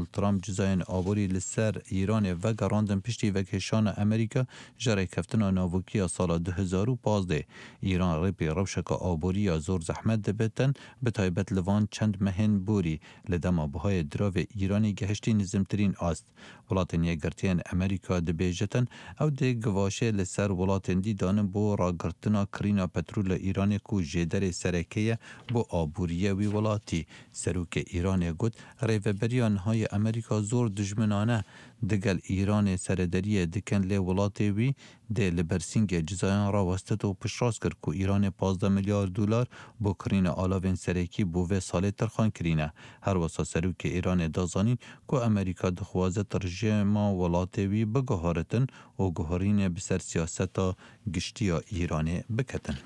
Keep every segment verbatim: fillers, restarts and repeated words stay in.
دونالد ترامپ جزاین آبوری لسر ایران و گراندن پشتی و کشان امریکا جره کفتنا ناوکی سال دو هزار و پانزده. ایران ریپی روشک آبوری یا زور زحمت دبتن به تایبت لوان چند مهن بوری لدم آبهای دراو ایرانی گهشتی نزمترین است. ولاتن یگرتین امریکا دبیجتن او ده گواشه لسر ولاتن دی دانن بو راگرتنا کرینا پترول ایران کو جدر سرکیه بو آبوریه وی ولاتی. سروک ایران گود ریوبریان های امریکا زور دجمنانه دگل ایران سردریه دکن لی ولاتی وی ده لبرسینگ جزایان را وستت و پشراس کرد که ایران پانزده میلیارد دلار بو کرین آلاوین سرکی بو و ساله ترخان کرینه. هر واسه سروک ایران دازانین که امریکا دخوازه ترجمه ولاتی وی بگهارتن و گهارین بسر سیاستا گشتی ایران بکتن.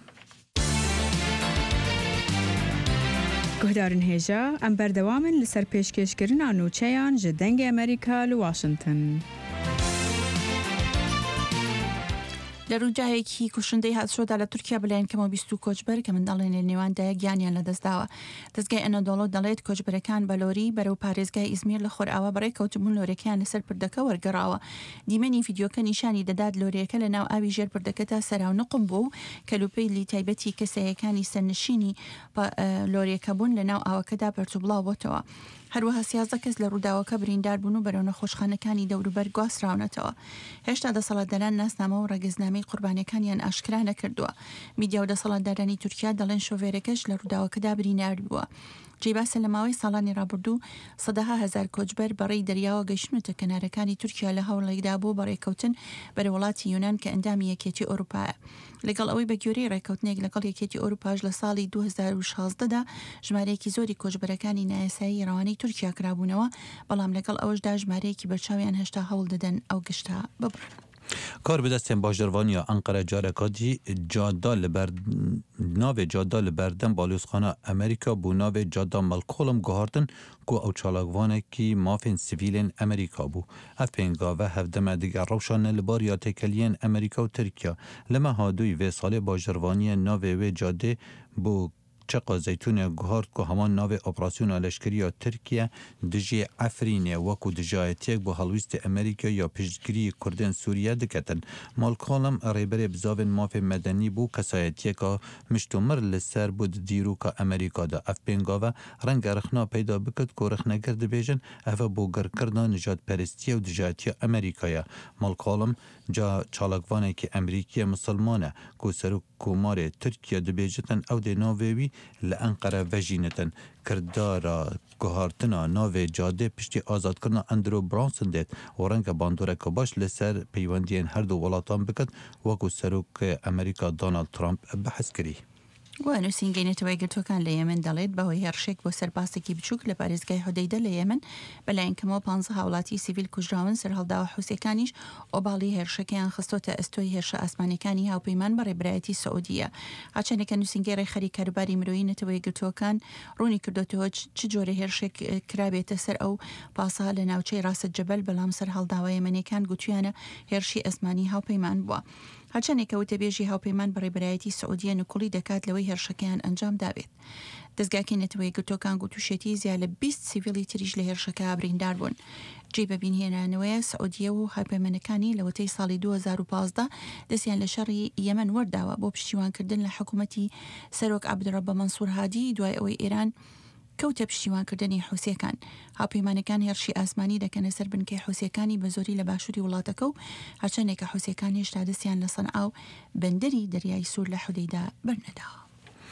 گهدارن هیجا ام بردوامن لسر پیشکش کرنا نوچیان جدنگ امریکا لواشنطن. لروجاهێکی کوشندەی هاتشۆدا لە تورکیا بەلایەن کەمەوە بیست و کۆچبەر کە منداڵێن لە نێواندا گیانیان لەدەستداوە. دەستگای ئەنەدۆڵۆ دەڵێت کۆچبەرەکان بەلۆری بەرەو پارێزگای ئیزمیر لە خۆرئاوا بەڕێکەوتبوون لۆرەکەیان لەسەر پردەکە وەرگەڕاوە. دیمەنی ڤیدیۆکە نیشانی دەدات لۆرەکە لە ناو ئاوی ژێر پردەکەدا سەراو نقم بوو کە لوپەی لی تایبەتی کەسایەکانی سەرنشینی لۆرەکە بوون لە ناو ئاوەکەدا پەرتوبڵاو بۆتەوە. هەروەها سیازدە کەس لە ڕووداوەکە بریندار بوون و بەرەو نەخۆشخانەکانی دەوروبەر گواستراونەتەوە. هێشتا دەسەڵاتداران ناسنامە و ڕێگەزنامەی قوربانیەکانیان ئاشکرا نەکردووە. میدیا و دەسەڵاتدارانی تورکیا دەڵێن شۆفێرەکەش لە ڕووداوەکەدا بریندار بووە. جێباسە لە ماوەی ساڵانی ڕابردوو سەدەها هەزار کۆچبەر بەڕێی دەریاوە گەیشتونەتە کەنارەکانی تورکیا لە هەوڵێکدا بوو بەڕێکەوتن بەرە وڵاتی یونان کە ئەندامی یەکێتی ئەوروپایە. لەگەڵ ئەوەی بە گوێرەی ڕێکەوتنێک لەگەڵ یەکێتی ئەوروپاش لە ساڵی دوو هەزار و شازدەدا ژمارەیەکی زۆری کۆچبەرەکانی نایاسایی ڕەوانەی تورکیا کرابوونەوە، بەڵام لەگەڵ ئەوەشدا ژمارەیەکی بەرچاویان هێشتا هەوڵ دەدەن ئەو گشتە ببڕن. کار به دستین باجروانی انقره جارکاتی جادا لبر ناو جادا لبردن بالوسخانه امریکا بو ناو جادا ملکولم گهاردن کو او چالاگوانه کی مافین سیویلین امریکا بو اف پنگا و هفدم دیگر روشان لبار یا تکلین امریکا و ترکیا لما هادوی و سال باجروانی ناو و جاده بو چقا زیتون گهارد که همان ناو اپراسیون لشکری یا ترکیه دجی عفرینه وکو دجایتیک با حلویست امریکا یا پیشگیری کردن سوریه دکتن. مالکالم ریبر بزاون ماف مدنی بو کسایتیکا مشتومر لسر بود دیرو که امریکا دا اف پنگاوه رنگ رخنا پیدا بکد که رخنگر دبیجن اف بو گرکرنا نجات پرستی و دجایتی امریکایا. مالکالم جا چالکوانه که امریکی مسلمانه که سرو کمار ترکیه دبیجتن او دی ناویوی لأنقره وجینتن کردارا گهارتنا ناو جاده پشتی آزاد کرنا اندرو برانسن دید و رنگ باندوره که باش لسر پیوندین هر دو ولاتان بکد وکو سروک امریکا دونالد ترامپ بحث کری. و نووسینگەینێتەوەی گرتوەکان لە یەمن دەڵێت بەهۆی هێرشێک بۆ سەرباسێکی بچووک لە پارێزگای حودەیدە لە یەمن بەلایەن کەمەوە پانزە هاوڵاتی سیڤیل کوژراون سەرهەڵداوە حوسیەکانیش ئۆباڵی هێرشەکەیان خستۆتە ئەستۆی هێرشە ئاسمانیەکانی هاوپەیمان بە ڕێبەرایەتی سەعودیە. هاچەنێکە نووسینگەی ڕێخەری کاروباری مرۆیی نەتەوەی گرتوەکان ڕوونی کردوتەوە چ جۆرە هێرشێک کرابێتە سەر ئەو پاسە لە ناوچەی ڕاستە جەبەل، بەڵام سەرهەڵداوە یەمەنیەکان گوتویانە هێرشی ئەسمانی هاوپەیمان بووە. هەرچەندێک کە وتەبێژی هاوپەیمان بە ڕێبەرایەتی سەعودیە نوکوڵی دەکات لەوەی هێرشەکەیان ئەنجام دابێت. دەستگاکەی نەتەوەی گرتوەکان گوتوشێتی زیاد لە بیست سیڤیلی تریش لە هێرشەکە بریندار بوون. جێ بەبینهێنانەوەیە سەعودیە و هاوپەیمانەکانی لە وتەی ساڵی دوو هەزار و پانزدە دەستیان لە شەڕی یەمەن وەرداوە بۆ پشتیوانکردن لە حکوومەتی سەرۆک عەبدوڕەبە مەنسوور هادی دوای ئەوەی ئێران کەوتە پشتیوانکردنی حوسیەکان. هاوپەیمانەکان هێرشی ئاسمانی دەکەنە سەر بنکەی حوسیەکانی بە زۆری لە باشووری وڵاتەکە و هەرچەندێک کە حوسیەکان هێشتا دەستیان لە سەنعا و بەندەری دەریای سوور لە حودەیدا بەرنەداوە.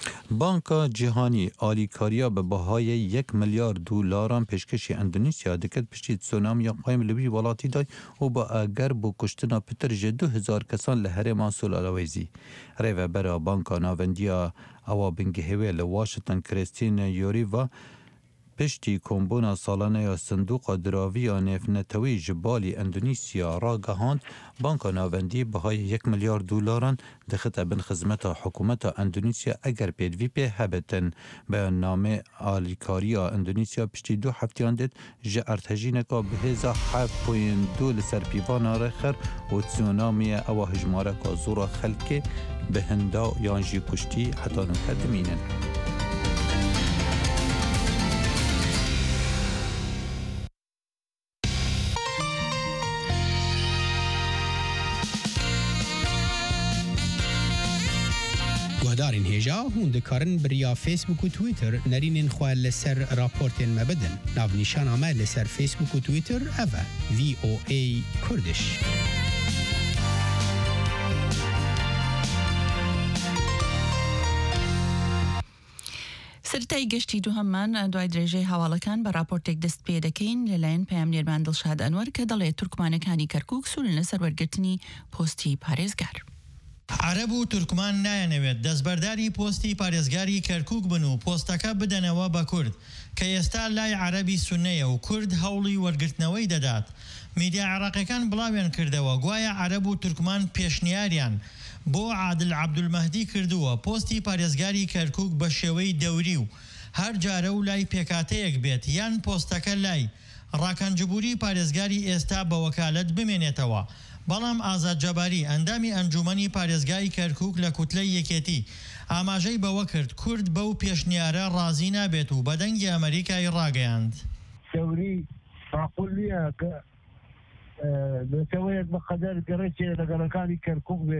بانکا جهانی آلیکاریا به بهای یک میلیارد دلاران پیشکشی اندونزیا دکت پشتی تسونامی قایم لبی ولاتی دای و با اگر با کشتنا پتر جدو هزار کسان لهره ماسول آلویزی. ریوه برا بانکا ناوندیا اوا بنگهوه لواشتن کریستین یوری و پشتی کمبونا سالانه یا صندوق دراوی یا نفنتوی جبالی اندونیسیا را گهاند بانکا ناوندی بهای یک میلیارد دلاران دخت بن خدمت حکومت اندونیسیا اگر پیدوی پی هبتن به نام آلیکاریا اندونیسیا پشتی دو هفتیان دید جه ارتجینکا به هزا هفت پوین دو لسر پیوان آرخر و تسونامی او هجماره که زورا خلکه به هندا یانجی کشتی حتی نکدمینن. هزارین هجا هون دکارن بریا فیسبوک و تویتر نرینین خواه لسر راپورتین مبدن ناو نیشان آمه لسر فیسبوک و تویتر اوه وی او ای کردش. سرتای گشتی دو همان دوای درجه حوالکان بە راپۆرتێک دەست پێ دەکەین لەلایەن پەیامنێرمان دڵشاد ئەنوەر کە دەڵێت تورکمانەکانی کەرکووک سوورن لەسەر وەرگرتنی پۆستی پارێزگار. عرب و تورکمان نایەنەوێت دەستبەرداری پۆستی پارێزگاری کەرکووک بن و پۆستەکە بدەنەوە بە کورد کە ئێستا لای عەرەبی سوننەیە و کورد هەوڵی وەرگرتنەوەی دەدات. میدیا عێراقیەکان بڵاویان کردەوە گوایە عەرب و تورکمان پێشنیاریان بۆ عادل عەبدولمەهدی کردووە پۆستی پارێزگاری کەرکووک بە شێوەی دەوری و هەر جارە و لای پێکاتەیەک بێت یان پۆستەکە لای ڕاکەنجبووری پارێزگاری ئێستا بە وەکالەت بمێنێتەوە. بەڵام ئازاد جەباری ئەندامی ئەنجومەنی پارێزگای کەرکووک لە کوتلەی یەکێتی ئاماژەی بەوە کرد کورد بەو پێشنیارە ڕازی نابێت و بەدەنگی ئەمریکای ڕاگەیاند. دەوری معقول نییە کە بێتەوەیەک بەقەدەر گەڕێکێ لەگەڵەکانی کەرکووک بێ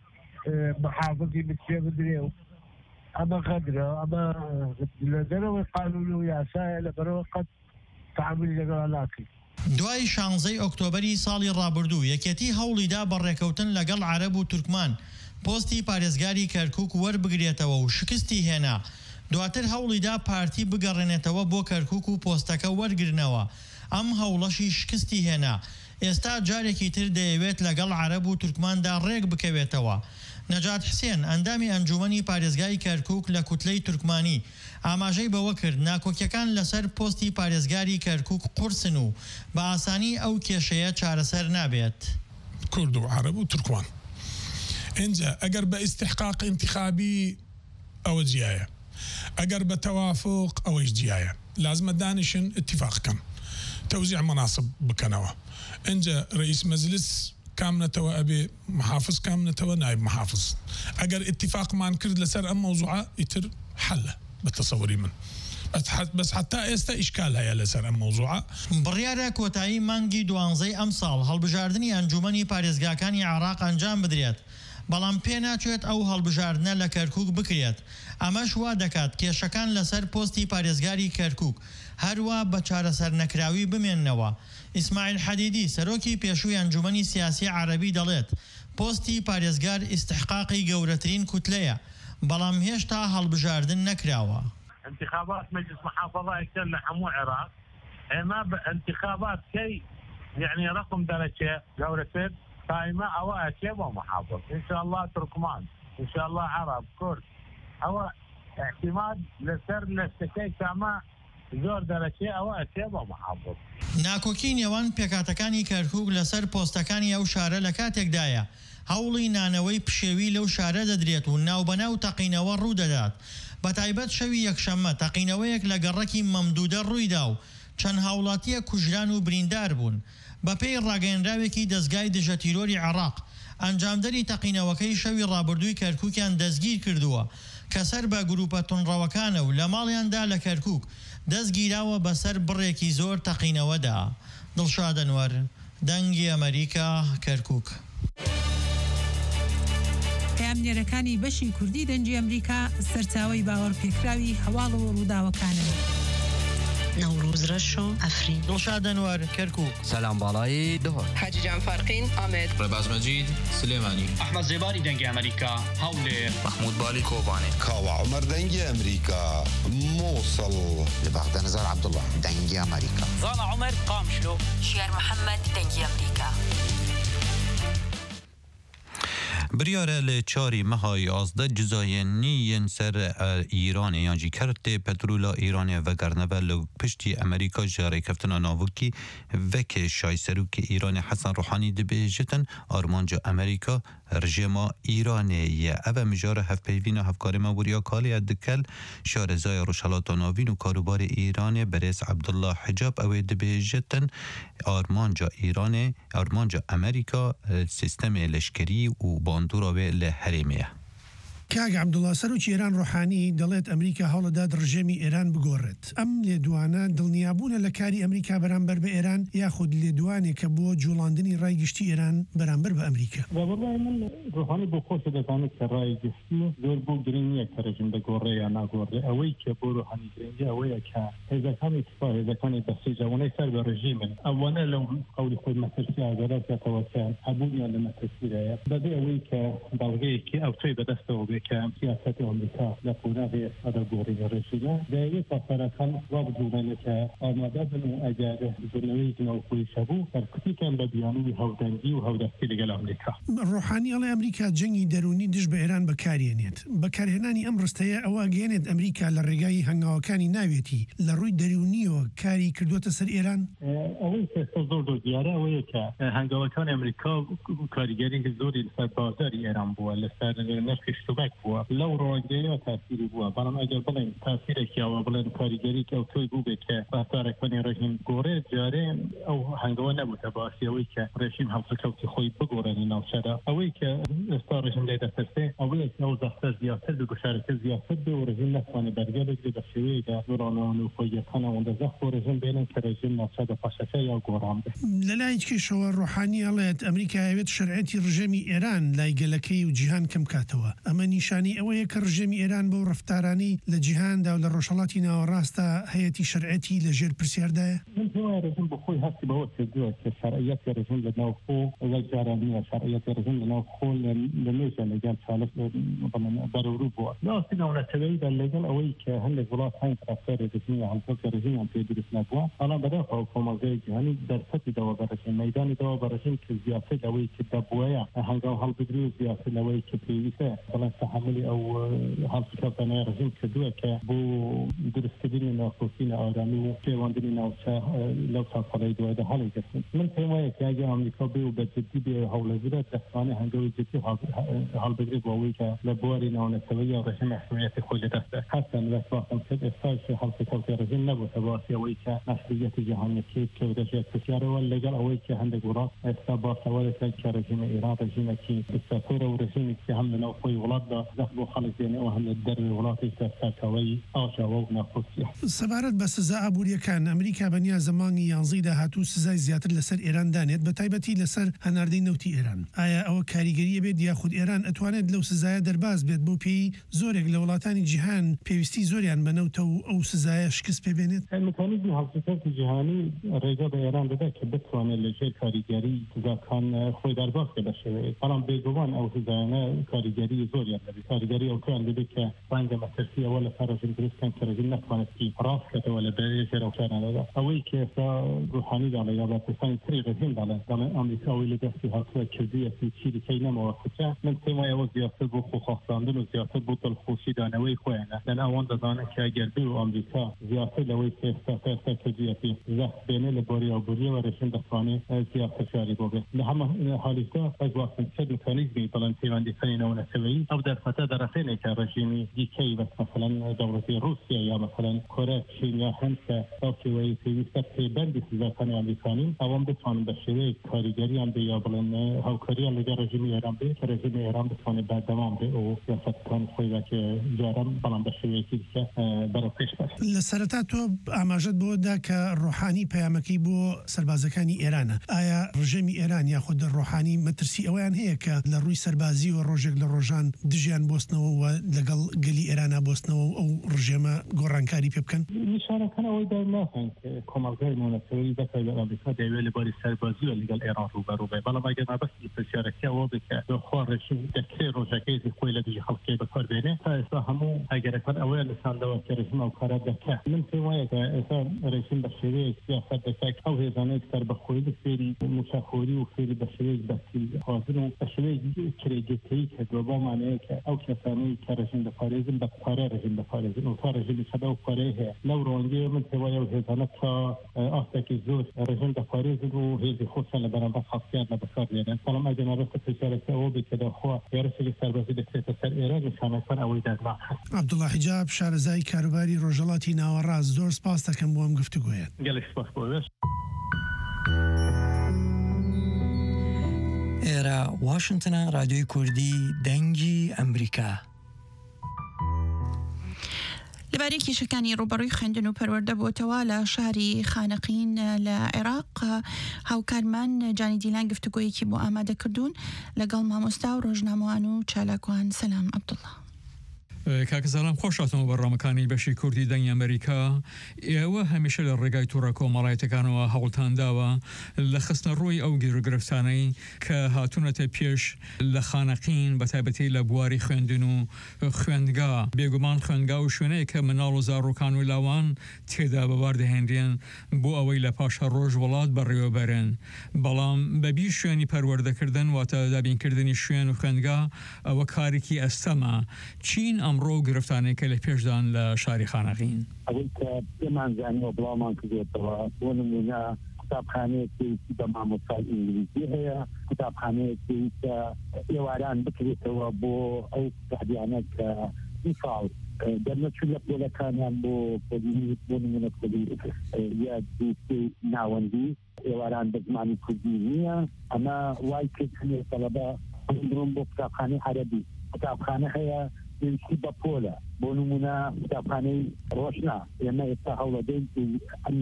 محافظی بچێ بدرێ و ئەمە غەدرە ئەمە لە دەرەوەی قانون و یاسایە لەبەرەوە قەت تعاملی لەگەڵ ناکەین. دوای شانزەی ئۆکتۆبەری ساڵی ڕابردوو یەکێتی هەوڵیدا بەڕێکەوتن لەگەڵ عەرەب و تورکمان پۆستی پارێزگاری کەرکووک وەربگرێتەوە و شکستی هێنا. دواتر هەوڵیدا پارتی بگەڕێنێتەوە بۆ کەرکووک و پۆستەکە وەرگرنەوە. ئەم هەوڵەشی شکستی هێنا. ئێستا جارێکی تر دەیەوێت لەگەڵ عەرەب و تورکماندا ڕێک بکەوێتەوە. نەجات حسێن ئەندامی ئەنجومەنی پارێزگای کەرکووک لە کوتلەی تورکمانی ئاماژەی بەوە کرد ناکۆکیەکان لەسەر پۆستی پارێزگاری کەرکووک قورسن و بە ئاسانی ئەو کێشەیە چارەسەر نابێت. کورد و عەرەب و تورکمان اینجا ئەگەر بە ئیستحقاق انتخابی ئەوە جیایە، ئەگەر بە تەوافق ئەوەش جیایە، لازمە دانیشن اتفاقکەن تەوزیع مەناسب بکەنەوە. اینجا رئیس مەجلس کامنەتەوە ئەبێ محافظ کامنەتەوە نایب محافظ. ئەگەر اتفاقمان کرد لەسەر ئەم مەوزوعە ئیتر حەلە بە تەسەووری من. بەس حتا ئێستا ئیشکال هەیە لەسەر ئەم مەوزوعە. بڕیارە کۆتایی مانگی دوانزەی ئەم ساڵ هەڵبژاردننی ئەنجومەنی پارێزگاکانی عێراق ئەنجام بدرێت. بەڵام پێ ناچێت ئەو هەڵبژاردنە لە کەرکووک بکرێت. ئەمەش وا دەکات کێشەکان لەسەر پۆستی پارێزگاری کەرکووک هەروە بە چارەسەر نەکراوی بمێننەوە. ئیسماعیل حەدیدی سەرۆکی پێشووی ئەنجومەنی سیاسی عەرەبی دەڵێت پۆستی پارێزگار ئیستحقاقی گەورەترین کوتلەیە بەڵام هێشتا هەڵبژاردن نەکراوە. انتخابات مجلس محافظة يكتل لحمو عراق اما بانتخابات كي يعني رقم درجة جورة قائمة او اشياء ومحافظ ان شاء الله تركمان ان شاء الله عرب كرد او اعتماد لسر لستكي كما زۆر دەرەچێ ئەوە ئەچێ بۆ محافظ. ناکۆکی نێوان پێکاتەکانی کەرکووک لەسەر پۆستەکانی ئەو شارە لە کاتێکدایە هەوڵی نانەوەی پشێوی لەو شارە دەدرێت و ناوبەناو تەقینەوە ڕوو دەدات. بە تایبەت شەوی یەکشەممە تەقینەوەیەک لە گەڕەکی مەمدودە ڕوویدا و چەند هاوڵاتیە کوژران و بریندار بوون. بەپێی ڕاگەیەنراوێکی دەستگای دژە تیرۆری عێراق ئەنجامدەری تەقینەوەکەی شەوی ڕابردووی کەرکووکیان دەستگیر کردووە کە سەر بە گروپە تونڕەوەکانە و لە ماڵیاندا لە کەرکووک دەستگیراوە بەسەر بڕێکی زۆر تەقینەوەدا. دڵشاد ئەنوەر دەنگی ئەمریکا کەرکووک. پەیامنێرەکانی بەشی کوردی دەنگی ئەمریکا سەرچاوەی باوەڕپێکراوی هەواڵ و ڕووداوەکانن. نوروز رشو افرین. دڵشاد ئەنوەر کەرکووک. سلام باڵایی دهۆر. حاجی جان فارقین ئامێد. ڕێباز مەجید سلێمانی. ئەحمەد زێباری دەنگی ئەمریکا هەولێر. محمود بالی کۆبانێ. کاوە عومەر دەنگی ئەمریکا مووسڵ. لە بەغدە نەزار عەبدوڵڵا دەنگی ئەمریکا. زانا عومەر قامشلۆ. شێر محەممەد دەنگی ئەمریکا. بریاره لچاری مها یازده جزاینی سر ایران یانجی کرده پترولا ایران و گرنبه لو پشتی امریکا جاره کفتنا ناوکی وک شای سروک ایران حسن روحانی دبی جتن آرمانجا امریکا رژیما ایرانیه او مجار هف پیوین و هفکار موریا کالی ادکل شارزای روشالات ناوین و کاروبار ایران برس عبدالله حجاب او دبی جتن آرمانجا ایران آرمانجا امریکا سیستم لشکری و باندورا به لحرمیه کاگ عەبدوڵڵا سەرۆکی ئێران ڕۆحانی دەڵێت ئەمریکا هەوڵەدا ڕژێمی ئێران بگۆڕێت. ئەم لێدوانە دڵنیابوونە لە کاری ئەمریکا بەرامبەر بە ئێران یاخود لێدوانێک کە بۆ جوڵاندنی ڕای گشتی ئێران بەرامبەر بە ئەمریکا. بەڵای من ڕۆحانی بۆ خۆشە دەزانێت کە ڕای گشتی زۆر بۆ گرنگ نییە کە ڕژیم دەگۆڕێ یا ناگۆڕێ. ئەوەی کە بۆ ڕۆحانی گرنگی ئەوەیە کە هێزەکانی تفا هێزەکانی بەسێجەوەی سەر بە ڕژیمن ئەوانە لەو قەولی خۆی مەترسی ئاگەراتەوە کە هەبوونیان لە مەترسیدایە بەبێ ئەوەی کە بەڵگەیەکی ئەو توی بەدەستەوە بێ کە سیاسەتی ئەمریکا لە قۆناغی ئێستا دەگۆڕی ڕێژیمە دەیەوێت تافەرەکان وا بدوڵێنێت کە ئامادە بن و ئەگەر بردنەوەی جنەوەخۆی شەبوو سەرکوتیکان بە بیانوی هەودەنگی و هەودەستی لەگەڵ ئەمریکا. ڕۆحانی ئەڵێ ئەمریکا جەنگی دەرونی دژ بە ئێران بەکارێنێت. بەکارهێنانی ئەم ڕستەیە ئەوە گەێنێت ئەمریکا لە ڕێگای هەنگاوەکانی ناوێتی لە ڕووی دەرونیەوە کاری کردوتە سەر ئێران. ئەوەی ئێستا زۆر زۆر دیارە ئەوەیە کە هەنگاوەکانی ئەمریکا کاریگەری زۆری لەسەر بازاری ئێران بووە لەسەر نرخی شتوبەک بووە لەو ڕۆژگەیەوە تاسیری بووە بەڵام ئەگەر بڵێن تاسیرێکیەوە بڵێن کاریگەری کە ئەو تۆی بوو بێت کە ڕفتارەکانی ڕژیم گۆڕێ جارێ ئەو هەنگاوە نەبووتە باسی ئەوەی کە ڕێژیم هەڵسەکەوتی خۆی بگۆڕێنی ناوچەدا ئەوەی کە ئێستا ڕژیم لێ دەسەرسێ ئەوەیە ئەو زەختە زیاتر بە گوشارەکە زیاتر بێ و ڕژیم نەتوانێت بەرگەلێک بە شێوەیەدا ڕۆناوان و خۆیەکانە ئەوەندە زەخت و ڕژیم بێنن کە ڕژیم ناوچەدا پاشەکە یا گۆڕان بێت. لە لایەکیشەوە ڕۆحانی ئەڵێت ئەمریکا هەوێت شەرعەتی ڕژێمی ئێران لای گەلەکەی و جیهان کەم کاتەوە. ئەمە نیشانی ئەوەیە کە ڕژێمی ئێران بەو ڕفتارانی لە جیهاندا و لە ڕۆژهەڵاتی ناوەڕاستە هەیەی شەرعەتی لە ژێر پرسیاردایە. من هێوای ڕژیم بە خۆی هەستی بەوە کردووە کە شەرعەتی ڕژیم لە ناو خۆ وەک جاران نییە شەرعەتی ڕژیم لە ناو خۆ لە نوێژە لەگەڵ چالش بەرەورو بووە. لاسی ناونەتەوەیدا لەگەڵ ئەوەی کە هەندێک وڵات هەین ڕەفتاری ڕژیمی هەڵسەکە ڕژیمیان پێ دروست نەبووە بەڵام بەداخەوە کۆمەڵگەی جیهانی دەرفەتی دەوە بە ڕژیم مەیدانی دەوە بە ڕژیم کە زیاتر لەوەی کە دەبووەیە هەنگاو هەڵبگری و زیاتر لەوەی کە پێویستە بەڵام تەحملی ئەو هەڵسەکەوتنەوەی ڕژیم کردووە کە بۆ دروستکردنی ناخۆشی ئارامی و پەیوەندی ناوچە لەو ساڵەی دوایدا هەڵی گرتن. من پێم وایە کە ئەگەر ئەمریکا بێ و بە جددی بێ هەوڵەگرێت دەتوانێت هەنگاوی جددی هەڵبگرێت بۆ ئەوەی کە لە بواری ناونەتەوەی یا ڕژیم حکومەتی خۆی لەدەستە هەستن لە سواقم کرد ئێستاش هەڵسەکەوتی ڕژیم نەبووتە باسی ئەوەی کە مەسئولیەتی جیهانیەتی کە دەژێت پرسیارەوە لەگەڵ ئەوەی کە هەندێک وڵات ئێستا باسەوەرەکە کە ڕژیمی ئێران ڕژیمێکی دیکتاتۆرە و ڕژیمێکی هەم لەناو خۆی وڵاتدا زەخت بۆ خەڵک دێنێەوە هەم لە دەروی وڵاتی سەرسەرکەوەی ئاژاوە و ناخۆشیە. سەبارەت بە سزا ئابوووریەکان ئەمریکا بەنیا زمانی یانزەی داهاتوو سزای زیاتر لەسەر ئێران دانێت بە تایبەتی لەسەر هەناردەی نەوتی ئێران. ئایا ئەوە کاریگەریە بێت یاخود ئێران ئەتوانێت لەو سزایە دەرباز بێت بۆ پێی زۆرێک لە وڵاتانی جیهان پێویستی زۆریان بەنەوتە و ئەو سزایە شکست پێ بێنێت؟ مکانیزمی هەڵسەکەوتی جیهانی ڕێگا بە ئێران دەدات کە بتوانێت لەژێر کاریگەری سزاکان خۆی دەرباز بکە بە شێوەیەک بەڵام بێگومان ئەو سزایانە کاریگەری زۆریان دەبێت کاریگەری ئەوتوان دەبێت کە ڕەنگە مەترسی ئەوە لە سەر ڕژیم دروستکەن کە ڕژیم نەتوانێت ڕاستکەوە لە بەرێژێر ئەوتوانانەدا ئەوەی کە ئێستا ڕۆحانی داڵێ یا بەپرسانی تری ڕژیم داڵێن دەڵێن ئەمریکاوی لە دەستی هاتووە کردوویەتی چیرەکەی نەمەوە کچە من پێم وایە ئەوە زیاتر بۆ خۆخواستاندن و زیاتر بۆ دڵخۆشی دانەوەی خۆیانە لەن ئەوان دەزانن کە ئەگەر بێ و ئەمریکا زیاتر لەوەی کە ئێستا ئێستا کردوویەتی زەخت بێنێ لە بۆری ئابووریەوە ڕژیم دەتوانێت زیاتر جاری بۆ بێت لە هەمە حالیشدا ئەگواستن چه مکانیزمی بەڵام پەیوەندیەکانی ناونەتەوەیی ئەو دەرفەتە دەرەخێنێکە ڕژیمی دیکەی بەس مثلا دەوڵەتی رووسیا یا مثلا کۆرە چین یا هەند کە ئەوکیوەی پێویستە پەیبەندی سزاکانی ئەمریکانین ئەوەم بتوانن بە شێوەیەک کاریگەریان بێ یا بڵێن هاوکاریان لەگەڵ ڕژیمی ئێران بێ کە ڕژیمی ئێران بتوانێت بەردەوام بێ ئەو سیاسەتەکانی خۆی کە جاران بەڵام بە شێوەیەکی دیکە بەرەوپێش بێت. لە سەرەتا تۆ ئاماژەت بۆدا کە ڕۆحانی پەیامەکەی بۆ سەربازەکانی ئێرانە. ئایا ڕژێمی ئێران یاخود ڕۆحانی مەترسی ئەویان هەیە کە لە ڕووی سەربازی و ڕۆژێک لە ڕۆژان دژیان بۆستنەوە و لەگەڵ گەلی ئێرانە بۆستنەوە ئەو ڕژێمە گۆڕانکاری پێ بکەن؟ نیشانەکان ئەوەی دەرناخن کە کۆمەڵگەی ناونەتەوەیی بەتای لە ئەمریکا دەیەوێت لەباری سەربازی و لەگەڵ ئێران ڕوبەڕوو بێ بەڵام ئەگەر مەبەستی پرسیارەکە ئەوە بێت کە خوا ڕژیم دەکرێت ڕۆژەکەی خۆی لە دژی خەڵکی بەکاربێنێ تا ئێستا هەموو ئەگەرەکان ئەوەیە لەساندەوە کە ڕژیم ئەو کارە دەکات. من پێم وایە کە ئێستا ڕژیم بە شێوەیەک سیاسەت دەکات ئەو هێزانەی سەربەخۆیی فێری موچەخۆری و فێری بە شێوەیەک بەسیلخوازن و بە شێوەیەک کرێگرتەیی کردووە بۆمانەیە کە ئەو کەسانەی کە ڕژیم دەپارێزن بە پارە ڕژیم دەپارێزن و تا ڕژیمی سەدا و پارەی هەیە لەو ڕۆنگەیە من پێم وایە ئەو هێزانە تا ئاستێکی زۆر ڕژیم دەپارێزن و هێزی خۆشیان لە بەرامبەر خەڵکیان لە بەکارهێنن بەڵام ئەگەر مەبەستە پرسیارەکە ئەوە بێت کە دەخوا یارەشێکی سەربازی دەکرێتە سەر ئێران نیشانەکان ئەوەی دەرناخن. عەبدوڵڵا حیجاب شارەزای کاروباری ڕۆژهەڵاتی ناوەڕاست زۆر سپاس دەکەم بۆ ئەم گفتوگۆیە. گەلێک سپاس بۆ وێش. ئێرە واشنگتنە رادیۆی کوردی دەنگی ئەمریکا. لەبارەی کێشەکانی ڕوبەڕووی خوێندن و پەروەردە بۆتەوە لە شاری خانەقین لە عێراق هاوکارمان جانی دیلان گفتوگۆیەکی بۆ ئامادە کردوون لەگەڵ مامۆستا و ڕۆژنامەوان و چالاکوان. سەلام عەبدوڵڵا. کاکەزارم خۆشاتەوە بەڕامەکانی بەشی کوردی دەنگی ئەمریکا. ئێوە هەمیشە لە ڕێگای تووڕە کۆمەڵایەتەکانەوە هەوڵتان داوە لە خستنە ڕووی ئەو گیرۆگرفتانەی کە هاتوونەتە پێش لە خانەقین بە تایبەتی لە بواری خوێندن و خوێندگا. بێگومان خوێندگا و شوێنەیە کە مناڵ و زاڕوکان و لاوان تێدا بەواردەهێنرێن بۆ ئەوەی لە پاشە ڕۆژ وڵات بەڕێوەبەرن. بەڵام بەبی شوێنی پەروەردەکردن واتە دابینکردنی شوێن و خوێندگا ئەوە کارێکی ئەستەمە. چین ئەمڕۆ گرفتانەیە کە لە پێشدان لە شاری خانەقین ئەوەی کە پێمانزانیەوە بڵاومان کردێتەوە بۆ نمونە قوتابخانەیەکی بە مامۆستای ئینگلیزی هەیە، قوتابخانەیەکی کە ئێواران بکرێتەوە بۆ ئەو قوتابیانە کە میساڵ دەرنەچوو لە پۆلەکانیان بۆ پۆلی بۆ نمونە پۆلی یا دووستی ناوەندی ئێواران بە زمانی کوردی نییە. ئەمە وای کردنێ تەڵەبە بڕۆم بۆ قوتابخانەی عەرەبی. قوتابخانە هەیە پێویستی بە پۆلە، بۆ نمونە قوتابخانەی ڕۆشنا ئێمە ئێستا هەوڵەدەین ئەم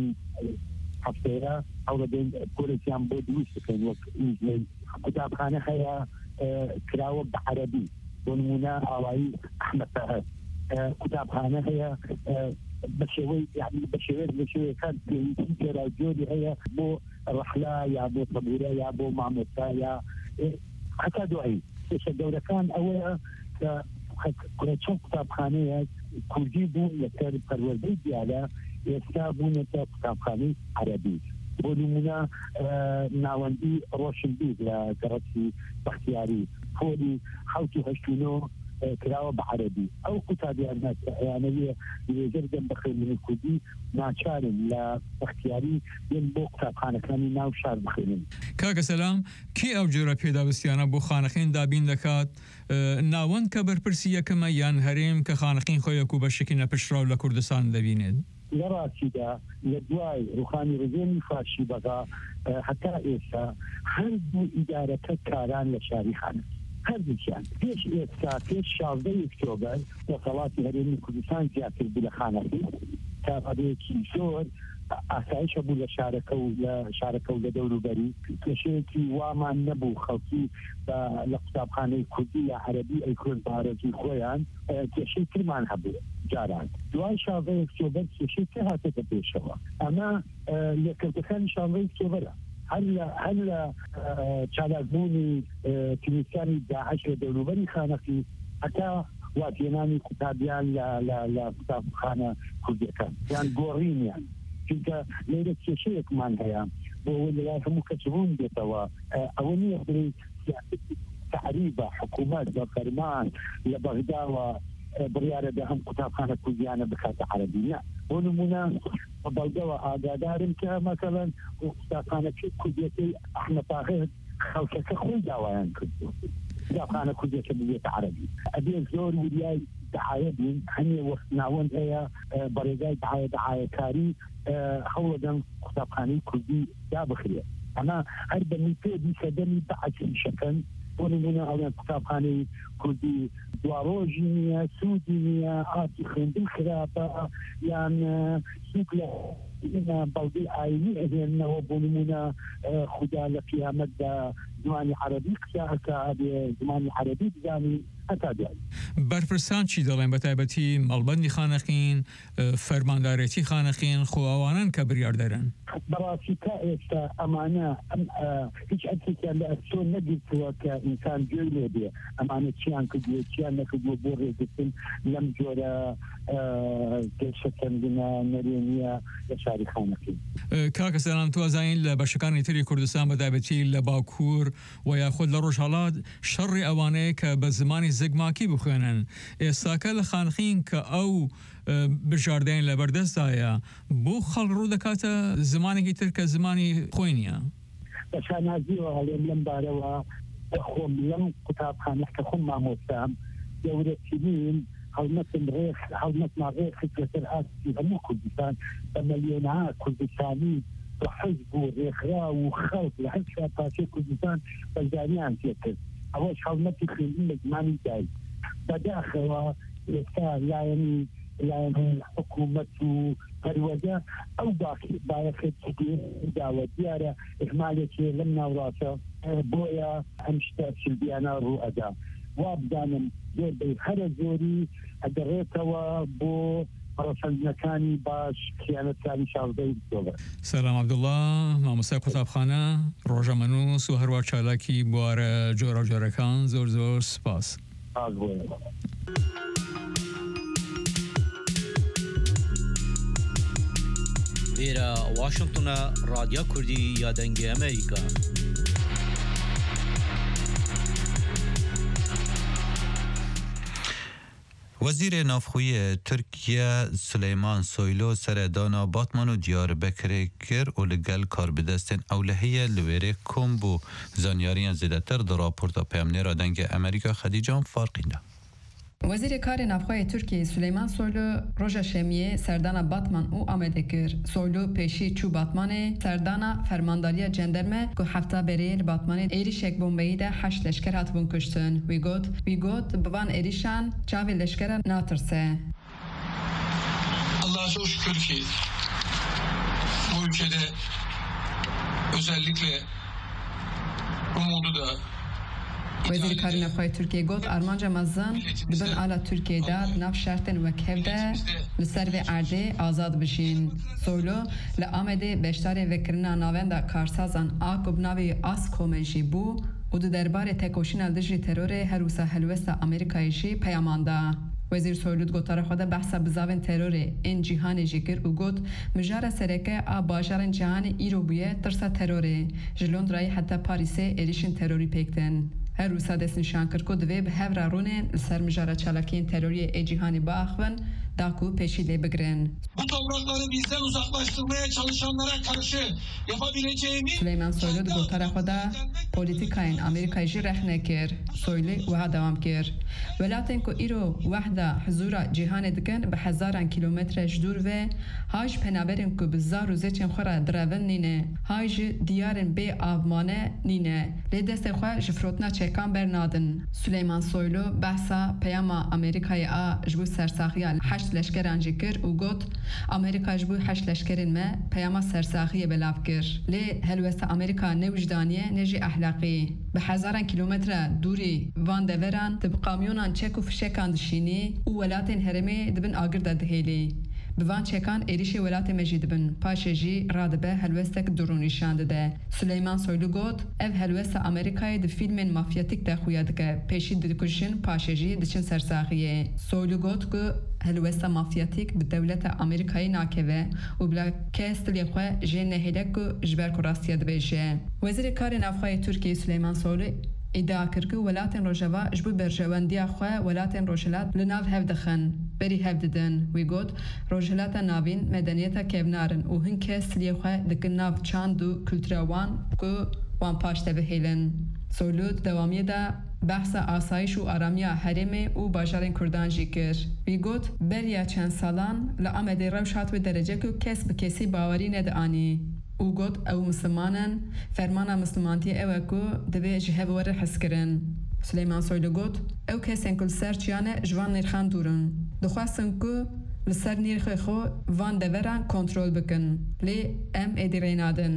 هەفتەیە هەوڵەدەین پۆلێکیان بۆ دروست بکەین وەک ئینجلەی. قوتابخانە هەیە کراوە بە عەرەبی، بۆ نمونە ئاوایی ئەحمەد تاهەر. قوتابخانە هەیە بە شێوەی یعنی بە شێوەیە بە شێوەیەکان پێویستی جێراوجۆری هەیە بۆ ڕەحلا یا بۆ تەبورە یا بۆ مامۆستا یا هەتا دوایی. کێشە گەورەکان ئەوەیە کە چەند قوتابخانەیە کوردی بوون لەسەر پەروەردەی دیالە، ئێستا بوونەتە قوتابخانەی عەرەبی. بۆ نمونە ناوەندی ڕۆشنبیر لە گەڕەکی بەختیاری پۆلی حەوت و هەشتونۆ کراوە بە عەرەبی. ئەو قوتابیان یانەوێ لێژەر دەم بە خوێندنی کوردی ناچارن لە بەختیاری بێن بۆ قوتابخانەکانی ناو شار بخوێنن. کاکە سەلام، کی ئەو جۆرە پێداویستیانە بۆ خانەقین دابین دەکات؟ ناوەند کە بەرپرسی یەکەمە یان هەرێم کە خانەقین خۆیەک و بەشێکی نەپشراو لە کوردستان دەبینێت؟ لە ڕاستیدا لە دوای ڕوخانی ڕزێنی فاشی بەغا هەتا ئێستا هەردوو ئیدارەکە کاران لە شاری خانە هەردووکیان پێش ئێستا پێش شازدەی ئۆکتۆبەر دەسەڵاتی هەرێمی کوردستان زیاتر بوو لە خانەقین تا ڕادەیەکی زۆر ئاسایشە بوو لە شارەکە و لە شارەکە و لە دەوروبەری. کێشەیەکی وامان نەبوو خەڵکی لە قوتابخانەی کوردی یا عەرەبی ئەیکرد بە ئارەزووی خۆیان، کێشەی ترمان هەبوو جاران. دوای شازدەی ئۆکتۆبەر کێشەی تر هاتێتە پێشەوە. ئەمە لێکردەکانی شازدەی ئۆکتۆبەرە. هەر لە چالاکبوونی تینوسیانی داعش لە دەوروبەری خانەقی هەتا واتێنانی قوتابیان لە قوتابخانە کوردیەکان یان گۆڕینیان، چونکە لێرە کێشەیەکمان هەیە بۆ ئەوەی لەلای هەموو کەس ڕوون بێتەوە. ئەوە نییە بڵێ تعریبە حکوومەت بە فەرمان لە بەغداوە بڕیارە بە هەم قوتابخانە کوردیانە بکاتە عەرەبی. نیە. بۆ نمونە بەڵگەوە ئاگادارم کە مەسەڵەن قوتابخانەکەی کوردیەکەی ئەحمەد تاهەر خەڵکەکە خۆی داوایان کردو قوتابخانە کوردیەکە ببێتە عەرەبی. ئەبێ زۆر وریای دعایە بین، هەنێ وەخت ناوەند هەیە بەڕێگای دعایە دعایەکاری هەوڵەدەن قوتابخانەی کوردی دابخرێت. ئەمە هەر بە میتۆدی سەدەمی بەعەکی شەکەن. بۆ نمونە ئەویان قوتابخانەی کوردی دواڕۆژی نییە، سوودی نییە، ئاتی خوێندن خراپە یان سوود لە بەڵگەی ئاینی ئەهێننەوە. بۆ نمونە خودا لە قیامەتدا زمانی عەرەبی قساکە ئەبێ زمانی عەرەبی بزانی هەتا دوای. بەرپرسان چی دەڵێن بە تایبەتی مەڵبەندی خانەقین، فەرماندارێتی خانەقین خۆ ئەوانن کە بڕیار دەرن؟ بەڕاستی تا ئێستا ئەمانە هیچ ئەرکێکیان لە ئەسۆ نەگرتووە کە ئینسان گوێی لێ بێ ئەمانە چیان کردووە چیان نەکردووە بۆ ڕێگرتن لەم جۆرە گەشتەکەندنە نەرێنیە لە شاری خانەقین. کاکە سەلام، توازانین لە بەشەکانی تری کوردستان بە تایبەتی لە باکوور و یاخود لە ڕۆژهەڵات شەڕی ئەوانەیە کە بە زمانی زگماکی بخوێنن. ئێستاکە لە خانەقین کە ئەو بژاردەین لە بەردەستایە بۆ خەڵک ڕوو دەکاتە زمانێکی تر کە زمانی خۆی نییە. بە شانازیەوە هەڵێم لەم بارەوە خۆم لەم قوتابخانە کە خۆم مامۆستام گەورەترین هەڵمەتم ڕێخ هەڵمەتمان ڕێخت لەسەر ئاستی هەموو کوردستان بە مەلیۆنها کوردستانی بە حەزب و ڕێکخرا و خەڵک لە هەر شارپاچەی کوردستان بەشداریان پێ کرد. ئەوەش هەڵمەتی خوێندن لە زمانی دایک. بەداخەوە ئێستا لایەنی لایەن حکوومەت و هەروەدا ئەو باەخێت داوە دیارە ئحمالێکی لەم ناوڕاتە بۆیە ئەم شتە سلبیانە ڕوو ئەدا وا بدانم زۆربەی هەرە زۆری ئەگەڕێتەوە بۆ پەڕەسەندنەکانی باش خیانەتکاری شاردەی دۆڵە. سلام عەبدوڵڵا مامۆستای قوتابخانە ڕۆژە مەنووس و هەروە چالاکی بوارە جۆرە جۆرەکان زۆر زۆر سپاس. لێرە واشنگتنە رادیۆ کوردی یا دەنگی ئەمریکا. وزیر نافخوی ترکیه سلیمان سویلو سردانا باتمان و دیاربکر کر و لگل کار بدستن اولهیه لویره کم بو زانیاریان زیدتر در راپورتا پیامنی را دنگ امریکا خدیجان فرقینده. وزیر کار نافخوی ترکیه سلیمان سویلو روژا شمیه سردانا باتمان او آمده کر. سویلو پیشی چو باتمانه سردانا فرمانداری جندرمه که هفته بریل باتمانه ایریشک بومبایی ده هشت لشکر هات بون کشتن. وی گوت وی گوت بوان ایریشان چاوی لشکر ناترسه. Allah'a çok şükür ki bu ülkede özellikle umudu da وزیر کاری نافخوی ترکیه گوت آرمانجا مزن دبن آلا ترکیه داد ناف شرطن و کهده لسر و عرده آزاد بشین. سویلو لآمده بشتار وکرنا ناویندا کارسازان آکوب ناوی آس کومنجی بو و دو درباره تکوشین الدجی ترور هروسا هلوستا امریکایشی پیامانده. وزیر سویلود گوتاره خود بحثا بزاوین ترور این جهان جیگر و گوت مجاره سرکه آ باجارن جهان ایرو بویه ترسا تروره جلوند رای حتی پاریسه ایریشن تروری پیکتن. هر روسا دست نشان کرد که دوی به هفر رونه سر مجاره چالکین تروری ای جهانی با اخوان داکو peşiyle بگرن. Bu toprakları bizden uzaklaştırmaya çalışanlara karşı yapabileceğimiz Süleyman Soylu da gotara xoda politikayın Amerikayı rehne kir. Soylu ve devam kir. Velaten ko iro wahda huzura cihan diken be hazaran kilometre jdur ve haj penaberin ko bizar u zeçen xora draven nine. Haj diyarın be avmane nine. Le dest xwa jfrotna çekan bernadin. Süleyman Soylu bahsa peyama Amerika'ya a jbu sersaxiya هشت لشکران جکر و گوت امریکا جبو هشت لشکرین ما پیام سرساخی بلاف کر. لی هلوست امریکا نوجدانیه نجی اخلاقی. به هزاران کیلومتر دوری وان دوران تب کامیونان چک و فشکان دشینی و ولاتین هرمی دبن آگر دهیلی. بوان چکان ایریش ولات مجید بن پاشجی رادبه هلوستک درونیشان ده. سلیمان سویلو گوت اف هلوست امریکای د فیلم مافیاتیک ده خویاد که پیشی دکشن پاشجی دچن سرساخیه. سویلو گوت که هلوست مافیاتیک به دولت امریکایی ناکوه و بلا کستلی خو جن هلک جبر کراستیاد بشه. وزیر کار نافخوی ترکیه سلیمان سویلو ادعا کرد که ولاتن روجوا جبو برجواندی خو ولاتن روجلات لناو هفدخن بری هفددن وی گوت روجلات ناوین مدنیت کبنارن و هن کسلی خو دکن ناو چاند و کلتروان کو وان پاشته بهیلن. سولود دوامیه دا بحث آسایش و آرامی حرمه و باجارن کردان جیکر. وی گوت بریا چند سالان لآمده روش هات و درجه که کس به کسی باوری ندانی. او گوت او مسلمانن فرمانا مسلمانتی اوه کو دوی جهه بوره حس کرن. سلیمان سویلو گوت او کسین کل سر چیانه جوان نیرخان دورن. دخواستن که لسر نیرخ خو وان دوران کنترول بکن. لی ام ایدی رینادن.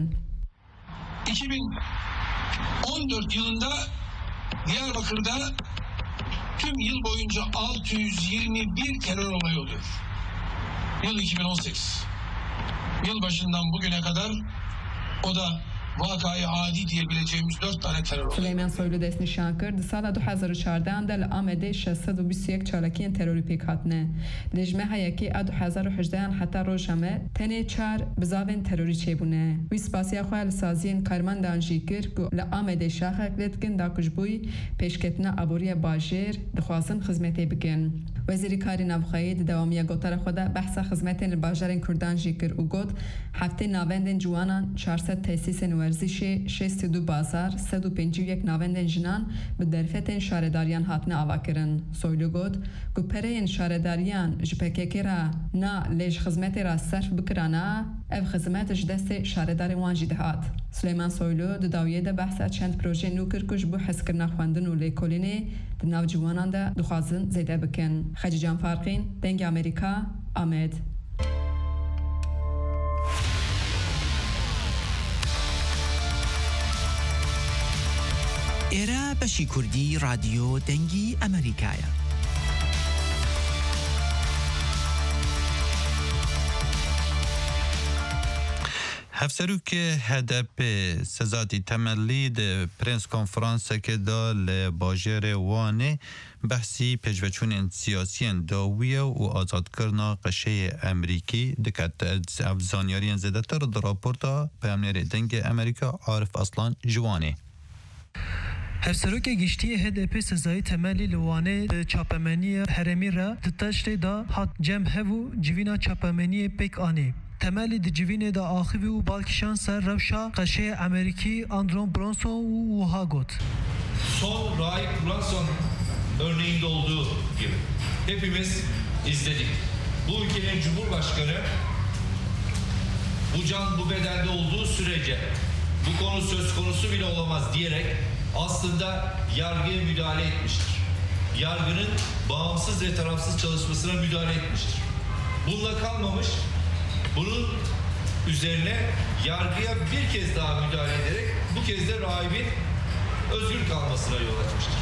iki bin on dört yılında Diyarbakır'da tüm yıl boyunca altı yüz yirmi bir terör olayı oluyor. Yıl iki bin on sekiz. Yılbaşından bugüne kadar o da vakayı adi diyebileceğimiz dört tane terör olayı. سلیمان سویلو دست نشان کرد سال دو هزار و چهارده اندل آمده ششصد و بیست و یک چالکین تروری پیک هاتنه. لجمه هایکی اد دو هزار و هجده حتی روزنامه تنه چهار بزاوین تروری چه بونه. وی سپاسی خوال سازین کارمندان جیکر که لآمده شاخک لدکن داکجبوی پیشکتنا عبوری باجر دخواستن خدمتی بکن. وزیر کاری نافخوی دوامیه گوتر خدا بحث خدمت باجرین کردان جیکر و گوت هفته ناوندن جوانان چهارصد تاسیس ورزش شصت و دو بازار صد و پنجاه و یک ناوندن جنان به درفتن شارداریان هاتنه آوا کرن. سویلو گوت که پرین شارداریان جپکه را نا لیج خدمت را صرف بکرانا اف خدمتش دست شاردار وانجی دهات. سلیمان سویلو دو داویه ده بحث چند پروژه نوکر کش بو حس کرنا خواندن و لیکولینه ناو جوانان دا دخوازن زیده بکن. خجیجان فارقین دنگ امریکا آمد. ئێرە بەشی کوردی رادیۆ دەنگی ئەمریکایە. هەفسەرۆک هەدەپ سەزاتی تەمەلی د پرنس کۆنفرانسێکە دا لە باژێرە وانێ بەحسی پێشڤەچوونên سیاسیên داویە و ئازادکردنا قەشەیە ئەمریکی دکات ئەv زانیاریên zêdetir di raporta peyamnêrê dengê Amerîka Arif Aslan ji Wanê. Hevserokê giştiyê H D P sezayî temelî li Wanê di çapemeniyê herêmî re di teştê da hat cem hev û civîna çapemeniyê pêk anî. Temelî di civînê da axivî û balkişan ser rewşa qeşeyê Amerîkî Andrew Brunson û wiha got. Son Rahip Brunson örneğinde olduğu gibi hepimiz izledik. Bu ülkenin Cumhurbaşkanı bu can bu bedende olduğu sürece bu konu söz konusu bile olamaz diyerek aslında yargıya müdahale etmiştir. Yargının bağımsız ve tarafsız çalışmasına müdahale etmiştir. Bununla kalmamış, bunun üzerine yargıya bir kez daha müdahale ederek bu kez de rahibin özgür kalmasına yol açmıştır.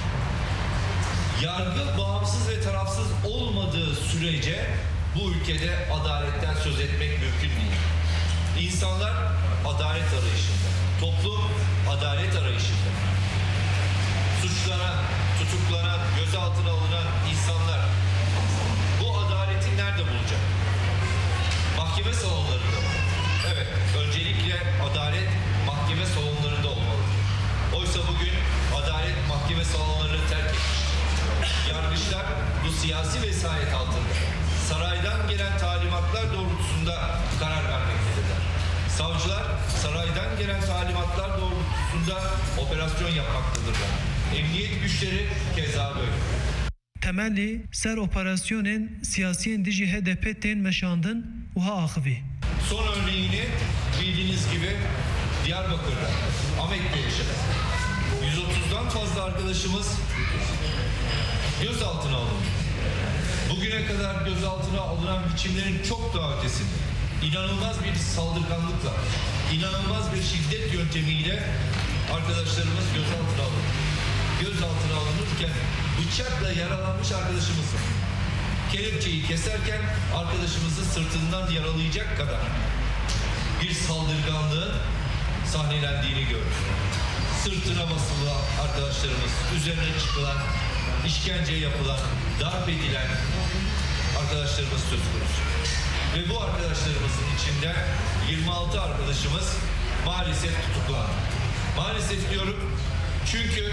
Yargı bağımsız ve tarafsız olmadığı sürece bu ülkede adaletten söz etmek mümkün değil. İnsanlar adalet arayışında, toplum adalet arayışında. Suçlanan, tutuklanan, gözaltına alınan insanlar bu adaleti nerede bulacak? Mahkeme salonlarında mı? Evet, öncelikle adalet mahkeme salonlarında olmalı. Oysa bugün adalet mahkeme salonlarını terk etmiştir. Yargıçlar bu siyasi vesayet altında saraydan gelen talimatlar doğrultusunda karar vermektedirler. Savcılar saraydan gelen talimatlar doğrultusunda operasyon yapmaktadırlar. Emniyet güçleri keza böyle. Temelli ser operasyonun siyasiyen diji H D P ten meşandın uha axivi. Son örneğini bildiğiniz gibi Diyarbakır'da, Ahmet'te yaşadık. yüz otuzdan fazla arkadaşımız gözaltına alındı. Bugüne kadar gözaltına alınan biçimlerin çok daha ötesinde. İnanılmaz bir saldırganlıkla, inanılmaz bir şiddet yöntemiyle arkadaşlarımız gözaltına alındı. Gözaltına alınırken bıçakla yaralanmış arkadaşımız var. Kelepçeyi keserken arkadaşımızı sırtından yaralayacak kadar bir saldırganlığın sahnelendiğini gördük. Sırtına basılı arkadaşlarımız, üzerine çıkılan, işkence yapılan, darp edilen arkadaşlarımız söz konusu. Ve bu arkadaşlarımızın içinde yirmi altı arkadaşımız maalesef tutuklandı. Maalesef diyorum çünkü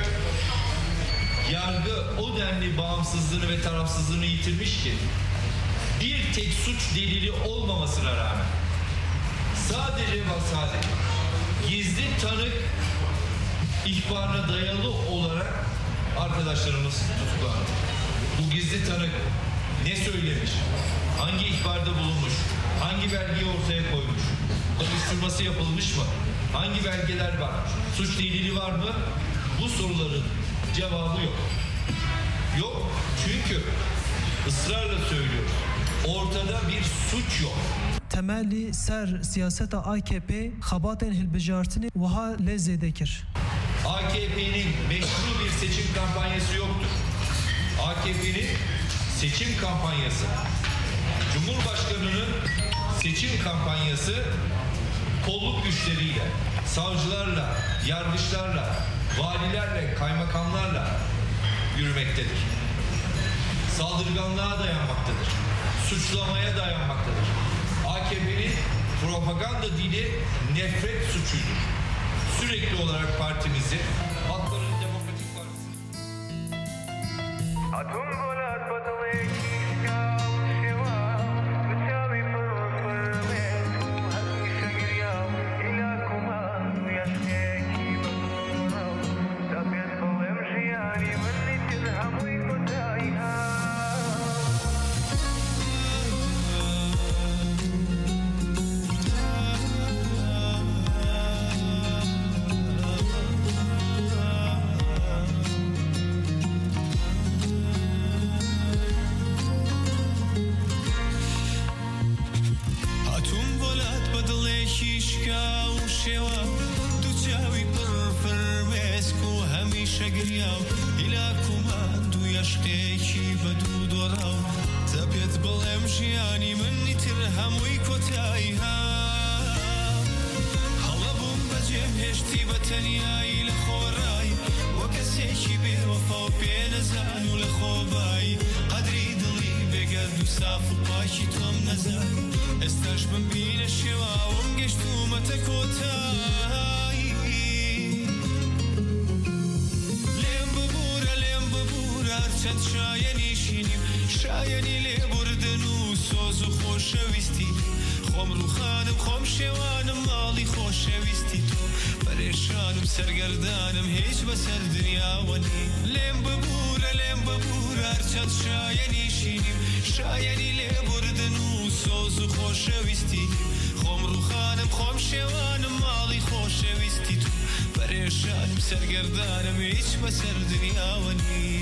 yargı o denli bağımsızlığını ve tarafsızlığını yitirmiş ki bir tek suç delili olmamasına rağmen sadece ve sadece gizli tanık ihbarına dayalı olarak arkadaşlarımız tutuklandı. Bu gizli tanık ne söylemiş, hangi ihbarda bulunmuş, hangi belgeyi ortaya koymuş, soruşturması yapılmış mı, hangi belgeler var, suç delili var mı? Bu soruların cevabı yok. Yok çünkü ısrarla söylüyoruz. Ortada bir suç yok. Temelli ser siyaseta A K P xabaten hilbijartini vaha lezedekir. A K P'nin meşru bir seçim kampanyası yoktur. A K P'nin seçim kampanyası, Cumhurbaşkanı'nın seçim kampanyası kolluk güçleriyle, savcılarla, yargıçlarla, valilerle, kaymakamlarla yürümektedir. Saldırganlığa dayanmaktadır. Suçlamaya dayanmaktadır. A K P'nin propaganda dili nefret suçudur. Sürekli olarak partimizi, Halkların Demokratik Partisi... خۆشەگریا و هیلاکومان دوو یەشقێکی بە دوو دۆڕا و دەبێت بڵێم ژیانی منی تر هەمووی کۆتایی ها هەڵە بووم بەجێم هێشتی بە تەنیایی لە خۆڕایی وە کەسێکی بێوەفا و پێنەزان و لە خۆبایی قەدری دڵی بێگەرد و ساف و پاکی تۆم نەزانی ئێستاش بمبینە شێواوم گەشتومەتە کۆتایی لێم ببوورە لێم ببوورە هەرچەند شایەنی شینیم شایەنی لێبوردن و سۆز و خۆشەویستی خۆم ڕووخانم خۆم شێوانم ماڵی خۆشەویستی تۆ پەرێشانم سەرگەردانم هیچ بەسەر دنیاوەنی لێم ببوورە لێم ببوورە هەرچەند شایەنی شینیم شایەنی لێبوردن و سۆز و خۆشەویستی خۆم ڕووخانم خۆم شێوانم ماڵی خۆشەویستی تۆ پەرێشانم سەرگەردانم هیچ بەسەر دنیاوەنی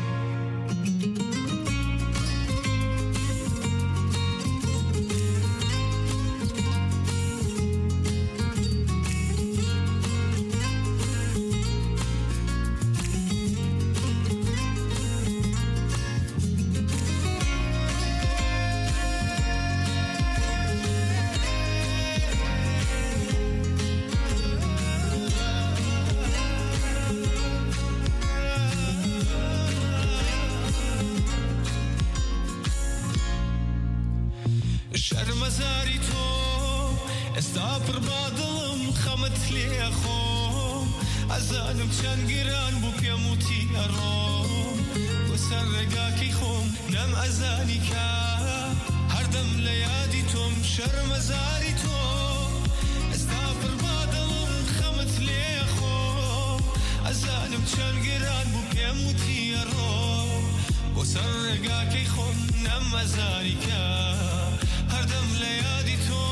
شەرمەزاری تۆ ئێستا پڕ با دڵم خەمت لێ خۆم ئەزانم چەند گران بوو پێم وتی ئەڕۆم بۆ سەر ڕێگاکەی خۆم نەم ئەزانی کە هەردەم لە یادی تۆم شەرمەزاری تۆ ئێستا پڕ با دڵم خەمت لێ خۆم ئەزانم چەند گران بوو پێم وتی ئەڕۆم بۆ سەر ڕێگاکەی خۆم نەم ئەزانی کە هەردەم لە یادی تۆ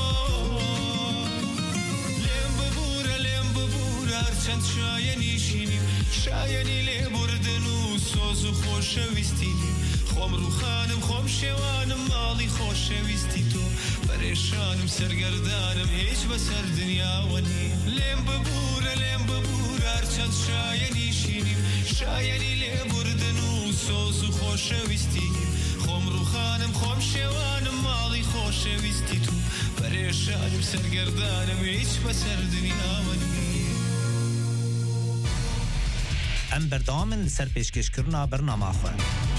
لێم ببوورە لێم ببوورە هەرچەند شایەنی شینیم شایەنی لێبوردن و سۆز و خۆشەویستی خۆم ڕووخانم خۆم شێوانم ماڵی خۆشەویستی تۆ پەرێشانم سەرگەردانم هیچ بەسەر دنیاوەنی لێم ببوورە لێم ببوورە هەرچەند شایەنی شینیم شایەنی لێبوردن و سۆز و خۆشەویستی خۆم ڕووخانم خۆم شێوانم ماڵی خۆشەویستی تو پەرێشانم سەرگەردانم هیچ بەسەر دنیاوەنی ئەم بەردەوامن لەسەر پێشکەشکردنا بەرنامە خۆ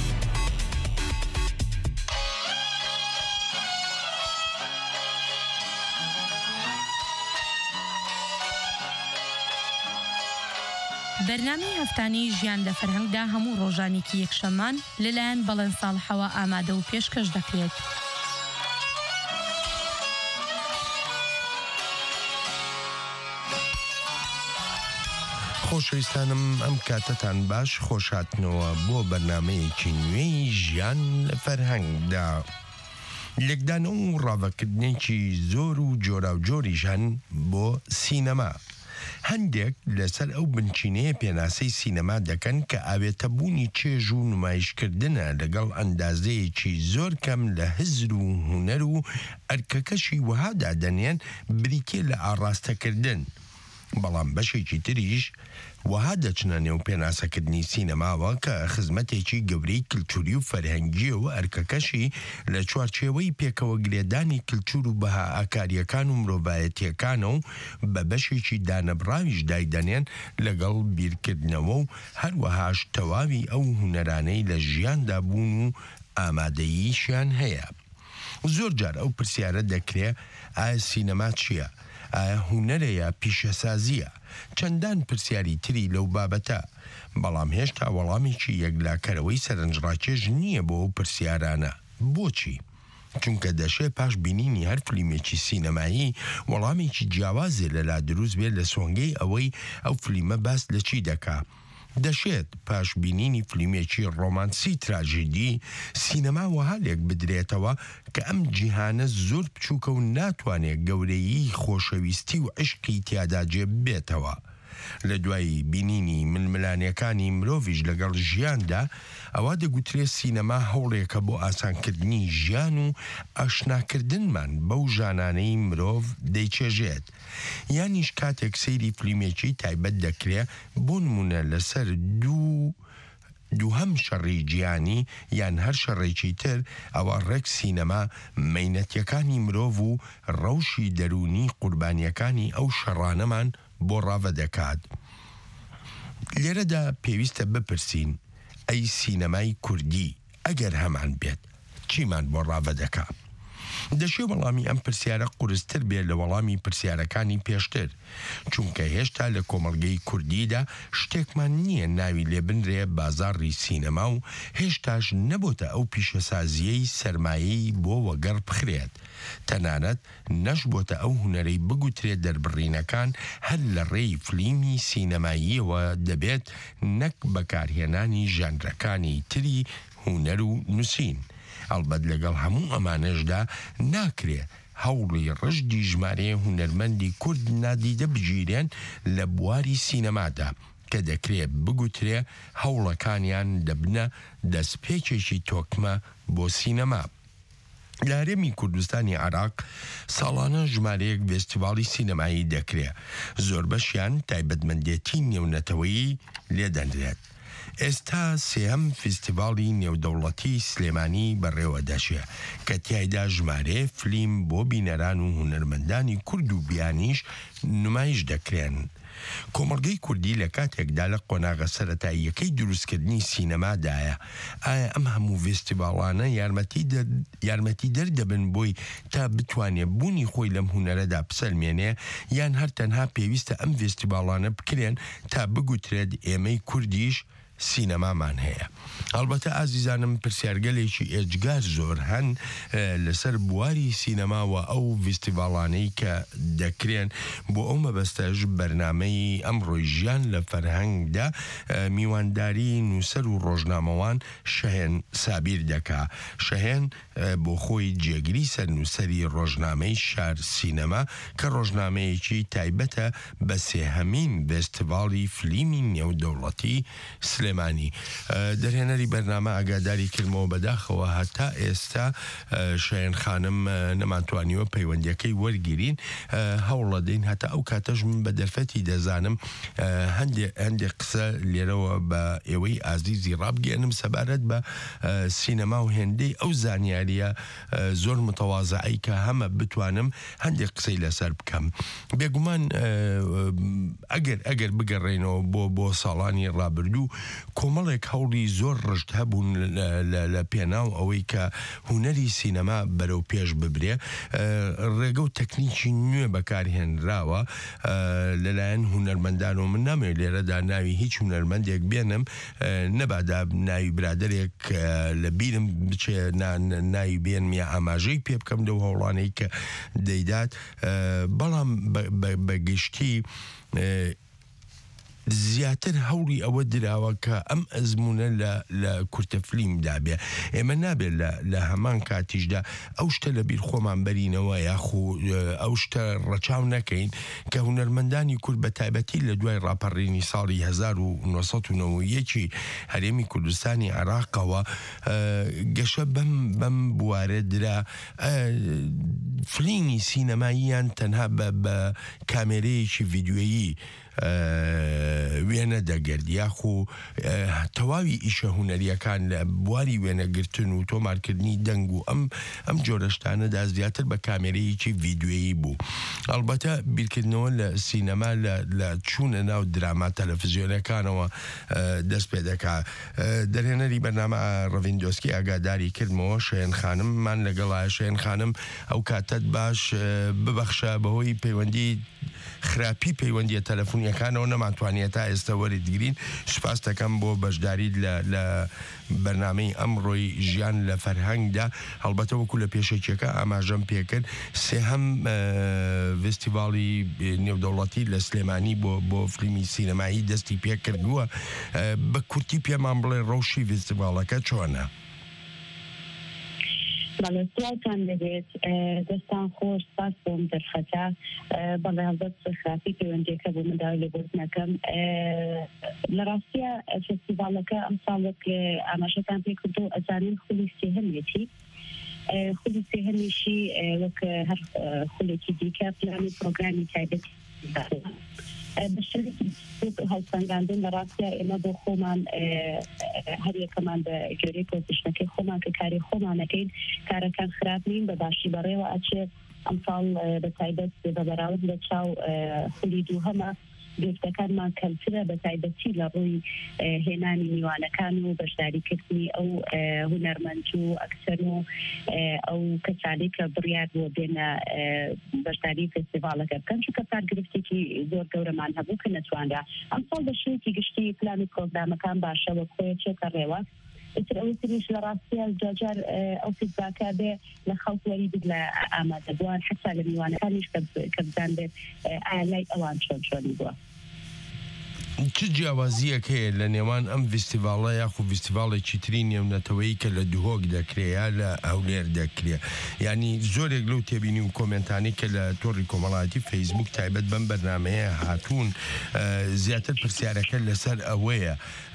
بەرنامەی هەفتانەی ژیان لە فەرهەنگدا هەموو ڕۆژانێکی یەکشەمان لەلایەن بەڵێن ساڵحەوە ئامادە و پێشکەش دەکرێت. خۆشەویستانم ئەم کاتتان باش خۆشاتنەوە بۆ بەرنامەیەکی نوێی ژیان لە فەرهەنگدا. لێکدان و ڕاوەکردنێکی زۆر و جۆرا و جۆریشان بۆ سینەما. هەندێک لەسەر ئەو بنچینەیە پێناسەی سینەما دەکەن کە ئاوێتەبوونی چێژ و نمایشکردنە لەگەڵ ئەندازەیەکی زۆر کەم لە هزر و هونەر و ئەرکەکەشی وهادا دەنێن بریکێ لە ئاڕاستەکردن. بەڵام بەشێکی تریش وها دەچنە نێو پێناسەکردنی سینەماوە کە خزمەتێکی گەورەی کلتوری و فەرهەنگیە و ئەرکەکەشی لە چوارچێوەی پێکەوە گلێدانی کلتور و بەها ئاکاریەکان و مرۆڤایەتیەکانە و بە بەشێکی دانەبڕاویش دایدەنێن لەگەڵ بیرکردنەوە و هەروەهاش تەواوی ئەو هونەرانەی لە ژیاندا بوون و ئامادەییشیان هەیە. زۆر جار ئەو پرسیارە دەکرێ ئایا سینەما چییە؟ ئایا هونەرە یا پیشەسازیە؟ چەندان پرسیاری تری لەو بابەتە، بەڵام هێشتا وەڵامێکی یەکلاکەرەوەی سەرنجڕاکێژ نییە بۆ ئەو پرسیارانە. بۆچی؟ چونکە دەشێ پاش بینینی هەر فلیمێکی سینەمایی وەڵامێکی جیاوازێ لەلا دروست بێت لە سۆنگەی ئەوەی ئەو فلیمە باس لە چی دەکا. دەشێت پاش بینینی فلیمێکی ڕۆمانسی تراژیدی سینەما وەها لێک بدرێتەوە کە ئەم جیهانە زۆر بچووکە و ناتوانێت گەورەیی خۆشەویستی و عشقی تیادا جێ بێتەوە. لە دوای بینینی ململانیەکانی مرۆڤیش لەگەڵ ژیاندا ئەوە دەگوترێت سینەما هەوڵێکە بۆ ئاسانکردنی ژیان و ئاشناکردنمان بەو ژانانەی مرۆڤ دەیچێژێت. یانیش کاتێک سەیری فلیمێکی تایبەت دەکرێت بۆ نمونە لەسەر دوو دووهەم شەڕی گیانی یان هەر شەڕێکی تر ئەوە ڕێک سینەما مەینەتیەکانی مرۆڤ و ڕەوشی دەرونی قوربانیەکانی ئەو شەڕانەمان بۆ ڕاوە دەکات. لێرەدا پێویستە بپرسین ئەی سینەمای کوردی ئەگەر هەمان بێت چیمان بۆ ڕاوە دەکات؟ دەشێ وەڵامی ئەم پرسیارە قورستر بێت لە وەڵامی پرسیارەکانی پێشتر، چونکە هێشتا لە کۆمەڵگەی کوردیدا شتێکمان نییە ناوی لێ بنرێ بازاڕی سینەما و هێشتاش نەبووتە ئەو پیشەسازیەی سەرمایەی بۆ وەگەڕ بخرێت. تەنانەت نەش بۆتە ئەو هونەرەی بگوترێت دەربڕینەکان هەر لە ڕێی فلیمی سینەماییەوە دەبێت نەک بەکارهێنانی ژانرەکانی تری هونەر و نووسین. ئەلبەت لەگەڵ هەموو ئەمانەشدا ناکرێ هەوڵی ڕژدی ژمارەیە هونەرمەندی کورد نادیدە بگیرێن لە بواری سینەمادا کە دەکرێت بگوترێ هەوڵەکانیان دەبنە دەستپێکێکی تۆکمە بۆ سینەما. لە هەرێمی کوردستانی عێراق ساڵانە ژمارەیەک فێستیڤاڵی سینەمایی دەکرێت، زۆر بەشیان تایبەتمەندێتی نێونەتەوەیی لێدەنرێت. ئێستا سێهەم فیستیڤاڵی نێودەوڵەتی سلێمانی بەڕێوە دەچێت کە تیایدا ژمارەیە فلیم بۆ بینەران و هونەرمەندانی کورد و بیانیش نمایش دەکرێن. کۆمەڵگەی کوردی لە کاتێکدا لە قۆناغە سەرەتاییەکەی دروستکردنی سینەمادایە، ئایا ئەم هەموو فێستیڤاڵانە یارمەتی دەردەبن بۆی تا بتوانێت بوونی خۆی لەم هونەرەدا بسەلمێنێ، یان هەر تەنها پێویستە ئەم فێستیڤاڵانە بکرێن تا بگوترێت ئێمەی کوردیش سینەمامان هەیە؟ ئەلبەتە ئازیزانم پرسیارگەلێکی ئێجگار زۆر هەن لەسەر بواری سینەماوە ئەو فیستیڤاڵانەی کە دەکرێن بۆ ئەو مەبەستەش بەرنامەی ئەمڕۆی ژیان لە فەرهەنگدا میوانداری نووسەر و ڕۆژنامەوان شەهێن سابیر دەکا. شەهێن بۆ خۆی جێگری سەر نووسەری ڕۆژنامەی شار سینەما کە ڕۆژنامەیەکی تایبەتە بە سێهەمین فێستیڤاڵی فلیمی نێودەوڵەتی سلێمانی. دەرهێنەری بەرنامە ئاگاداری کردمەوە بەداخەوە هەتا ئێستا شایەن خانم نەمانتوانیوە پەیوەندیەکەی وەرگیرین، هەوڵە دەین هەتا ئەو کاتەش من بە دەرفەتی دەزانم هەندێک قسە لێرەوە بە ئێوەی ئازیزی ڕابگەێنم سەبارەت بە سینەما و هێندەی ئەو زانیاریە زۆر متەوازەعی کە هەمە بتوانم هەندێک قسەی لەسەر بکەم. بێگومان ئەگەر ئەگەر بگەڕێنەوە بۆ بۆ ساڵانی ڕابردوو کۆمەڵێک هەوڵی زۆر ڕژت هەبوون لە پێناو ئەوەی کە هونەری سینەما بەرەو پێش ببرێ. ڕێگە و تەکنیکی نوێ بەکارهێنراوە لەلایەن هونەرمەندان و من نامەوێت لێرەدا ناوی هیچ هونەرمەندێک بێنم، نەبادا ناوی برادەرێک لە بیرم بچێ ناوی بێنم یا ئاماژەی پێ بکەم لەو هەوڵانەی کە دەیدات، بەڵام بەگشتی زیاتر هەوڵی ئەوە دراوە کە ئەم ئەزمونە لە کورتە فلیمدا بێ. ئێمە نابێت لە هەمان کاتیشدا ئەو شتە لە بیر خۆمان بەرینەوە یاخو ئەو شتە ڕەچاو نەکەین کە هونەرمەندانی کورد بە تایبەتی لە دوای ڕاپەڕینی ساڵی هەزار و نۆسەد و نۆ و یەکی هەرێمی کوردستانی عێراقەوە گەشە بەم بوارە درا فلیمی سینەماییان تەنها بە کامێرەیەکی ڤیدیۆیی وێنە دەگەرد یاخو تەواوی ئیشە هونەریەکان لە بواری وێنەگرتن و تۆمارکردنی دەنگ و ئەم ئەم جۆرەشتانەدا زیاتر بە کامێرەیەکی ڤیدیۆیی بوو. ئەلبەتە بیرکردنەوە لە سینەما لە چوونە ناو دراما تەلەڤیزیۆنەکانەوە دەست پێ دەکات. دەرهێنەری بەرنامە ڕەڤیندۆسکی ئاگاداری کردمەوە شایەن خانممان لەگەڵایە. شایەن خانم ئەو کاتت باش ببەخشە بەهۆی پەیوەندی خراپی پەیوەندیە تەلەفۆنیەکانەوە نەمانتوانێت تا ئێستا وەرگرین. سوپاس دەکەم بۆ بەشداریت لە بەرنامەی ئەمڕۆی ژیان لە فەرهەنگدا. هەڵبەتە وەکو لە پێشەکیەکە ئاماژەم پێکرد سێهەم فێستیڤاڵی نێودەوڵەتی لە سلێمانی بۆ بۆ فلیمی سینەمایی دەستی پێ کردووە. بە کورتی پێمان بڵێ ڕەوشی فێستیڤاڵەکە چۆنە؟ بەڵێ سڵاوتان دەبێت دەستان خۆش سپاس بۆم دەرخەتا بەڵێ هەڵبەت خراپی پەیوەندیەکە بۆ منداوی لێبوردنەکەم لە ڕاستیە فستیڤالەکە ئەم ساڵک ئاماژەکان پێ کردو ئەزانین خولی سێهەمێتی خولی سێهەمیشی وەک هەر خولێکی دیکە پلانی پرۆگرامی تایبەتی بەشێکی هەڵسەنگاندن لە ڕاستیە ئێمە بۆ خۆمان هەر یەکەمان بە گوێرەی پۆزیشنەکەی خۆمان کە کاری خۆمانەکەین کارەکان خراپ نین بە باشی بەڕێوە ئەچێت ئەم ساڵ بە تایبەت بە بەراورد لە چاو خولی دووهەمە گفتەکانمان کەمترە بە تایبەتی لە ڕووی هێنانی میوانەکان و بەشداریکردنی ئەو هونەرمەند و ئەکسەر و ئەو کەسانی کە بڕیار بۆ بێنە بەشداری فستیڤالەکە بکەن چونکە کارگرفتێکی زۆر گەورەمان هەبوو کە نەتوانرا ئەم ساڵ بە شێوەیەکی گشتی پلانی پرۆگرامەکان باشە وە خۆی چێتە ڕێوە ئیتر ئەوەی تریش لە ڕاستیە جاجار ئەو فیدباکە بێ لە خەڵک وەریدت لە ئامادەبووان حتا لە میوانەکانیش کە بزان بێت ئایا لای ئەوان چۆن چۆنی بووە چ جیاوازیەک هەیە لە نێوان ئەم فستیڤاڵە یاخو فستیڤاڵێکی تری نێونەتەوەی کە لە دوهۆک دەکرێیا لە هەولێر دەکرێ ینی زۆرێک لەو تێبینی و کۆمنتانی کە لە تۆڕی کۆمەڵاتی فەیسبوک تایبەت بەم بەرنامەیە هاتوون زیاتر پرسیارەکە لەسەر ئەوەیە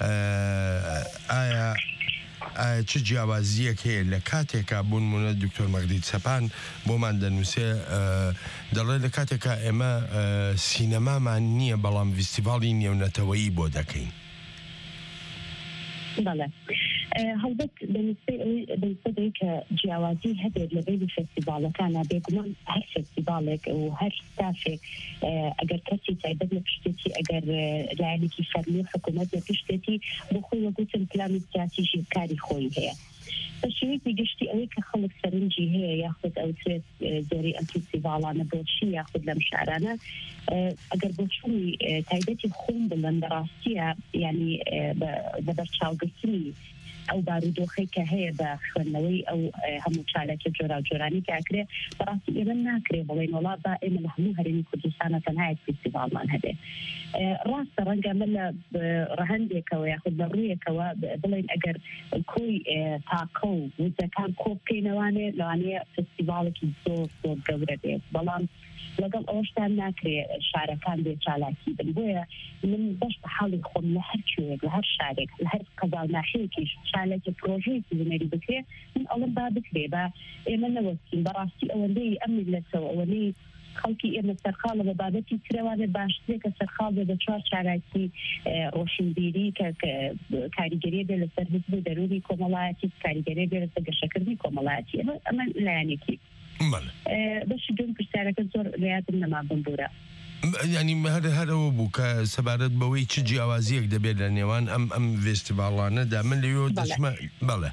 ئایا چ جیاوازیەک هەیە لە کاتێکا بوونمونە دکتۆر مەغدی چەپان بۆمان دەنووسێ دەڵێ لە کاتێکا ئێمە سینەمامان نییە بەڵام فستیڤاڵی نێونەتەوەیی بۆ دەکەین بەڵێ هەڵبەت بەنسبەی کە جیاوازی هەبێت لە بینی فستیڤالەکانە بێگومان هەر فستیڤالێک و هەر ستافێک ئەگەر کەسی تایبەت لە پشتێتی ئەگەر لایەنێکی فەرمی حکوومەت لە پشتێتی بۆ خۆی وەگوتن پلانی استراتیژی کاری خۆی هەیە بە شێوەیەکی گشتی ئەوەی کە خەڵک سەرنجی هەیە یاخود ئەوترێت زۆری ئەم فستیڤاڵانە بۆچی یاخود لەم شارانە ئەگەر بۆچوونی تایبەتی خۆم بڵند بەڕاستیە ینی لەبەر چاوگرتنی ئەو بارودۆخەی کە هەیە بە خوێندنەوەی ئەو هەموو چالەکە جۆرا جۆرانی کاکرێ بەڕاستی ئێمە ناکرێ بڵێن وڵات با ئێمە لە هەموو هەرێمی کوردستانە تەنها فستیڤاڵمان هەبێ ڕاستە ڕەنگە من لە ڕەهەندێکەوە یاخود لە ڕوویەکەوە بڵێن ئەگەر کۆی تاقە و وزەکان کۆ بکەینەوانێ لەوانەیە فستیڤاڵێکی زۆر زۆر گەورە بێت بەڵام لەگەڵ ئەوشتان ناکرێ شارەکان بێ چالاکی بن بۆیە من بەش بە حاڵی خۆم لە هەر کوێک لە هەر شارێک لە هەر قەزاڵناحەیەکیش چالێکی پرۆژەیەکی بنەری بکرێ من ئەڵم با بکرێ بە ئێمە نەوەستین بەڕاستی ئەوەندەی ئەم میلەتەوە ئەوەندەی خەڵکی ئێمە سەرخاڵە بە بابەتی ترەوانێ باشترێ کە سەرخاڵ بێ بە چوار چالاکی ڕۆشنبیری کە کاریگەریە بێ لەسەر حزب دەروری کۆمەڵایەتی کاریگەریە بێ لەسەر گەشەکردنی کۆمەڵایەتی ئەمە لایەنێکی بەشی دوم پرسیارەکە زۆر ڕێیاتم نەما بمبورە ینی هەر هەرەوە بوو کە سەبارەت بەوەی چ جیاوازیەک دەبێت لە نێوان ئەم ئەم فستیڤاڵانەدا من لەوێ دەچمە بەڵێ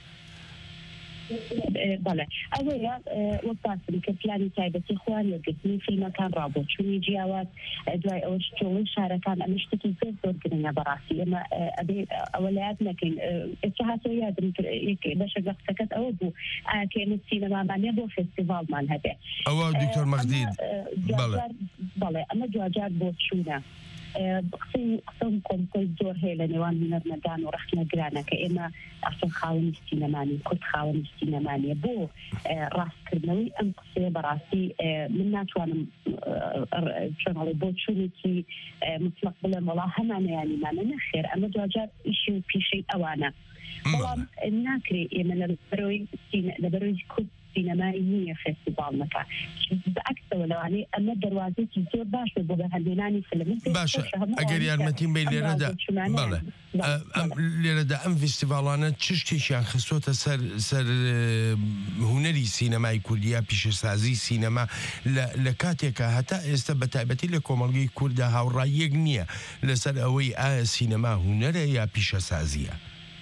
بەڵێ ئەوەیە وەک باسم کە پلانی تایبەتی خوان وەرگرتنی فیلمەکان ڕابۆچوونی جیاواز دوای ئەوەش تۆڵی شارەکان ئەمە شتێکی زۆر زۆر گرنگە بەڕاستی ئێمە ئەبێ ئەوە لە یاد نەکەین ئێستا هاتەوە یادم بەشە لە قسەکەت ئەوە بوو ئایا کە ئێمە سینەمامانێ بۆ فستیڤاڵمان هەبێ ئەوە دکتۆر مەغدی بەڵێ ئەمە جوجار بۆ چوونە قسەی قسەم کۆمکۆی زۆر هەیە لە نێوان هونەرمەندان و ڕەخنەگرانە کە ئێمە ئەسڵ خاوەنی سینەمانی کورد خاوەنی سینەمانیە بۆ ڕاستکردنەوەی ئەم قسەیە بەڕاستی من ناتوانم چۆنڵێ بۆ چوونێکی مطلق بڵێم وەڵا هەمانەیانیمانە نەخێر ئەمە جوجار ئیشی و پیشەی ئەوانە بەڵام ناکرێ ئێمە لەبەرۆی کورد سینەمای نییە فستیڤاڵ نەکە بەعکسەوە لەوانەیە ئەمە دەواازێکی زۆر باشە بۆ بەهەندێنانی فیلم باشە ئەگەر یارمەتیم بێ لێرەدا بەڵێ لێرەدا ئەم فستیڤاڵانە چ شتێکیان خستۆتە سەر سەر هونەری سینەمای کوردیا پیشەسازی سینەما لە کاتێکە هەتا ئێستا بە تایبەتی لە کۆمەڵگەی کووردا هاوڕاییەک نییە لەسەر ئەوەی ئایا سینەما هونەرە یا پیشەسازیە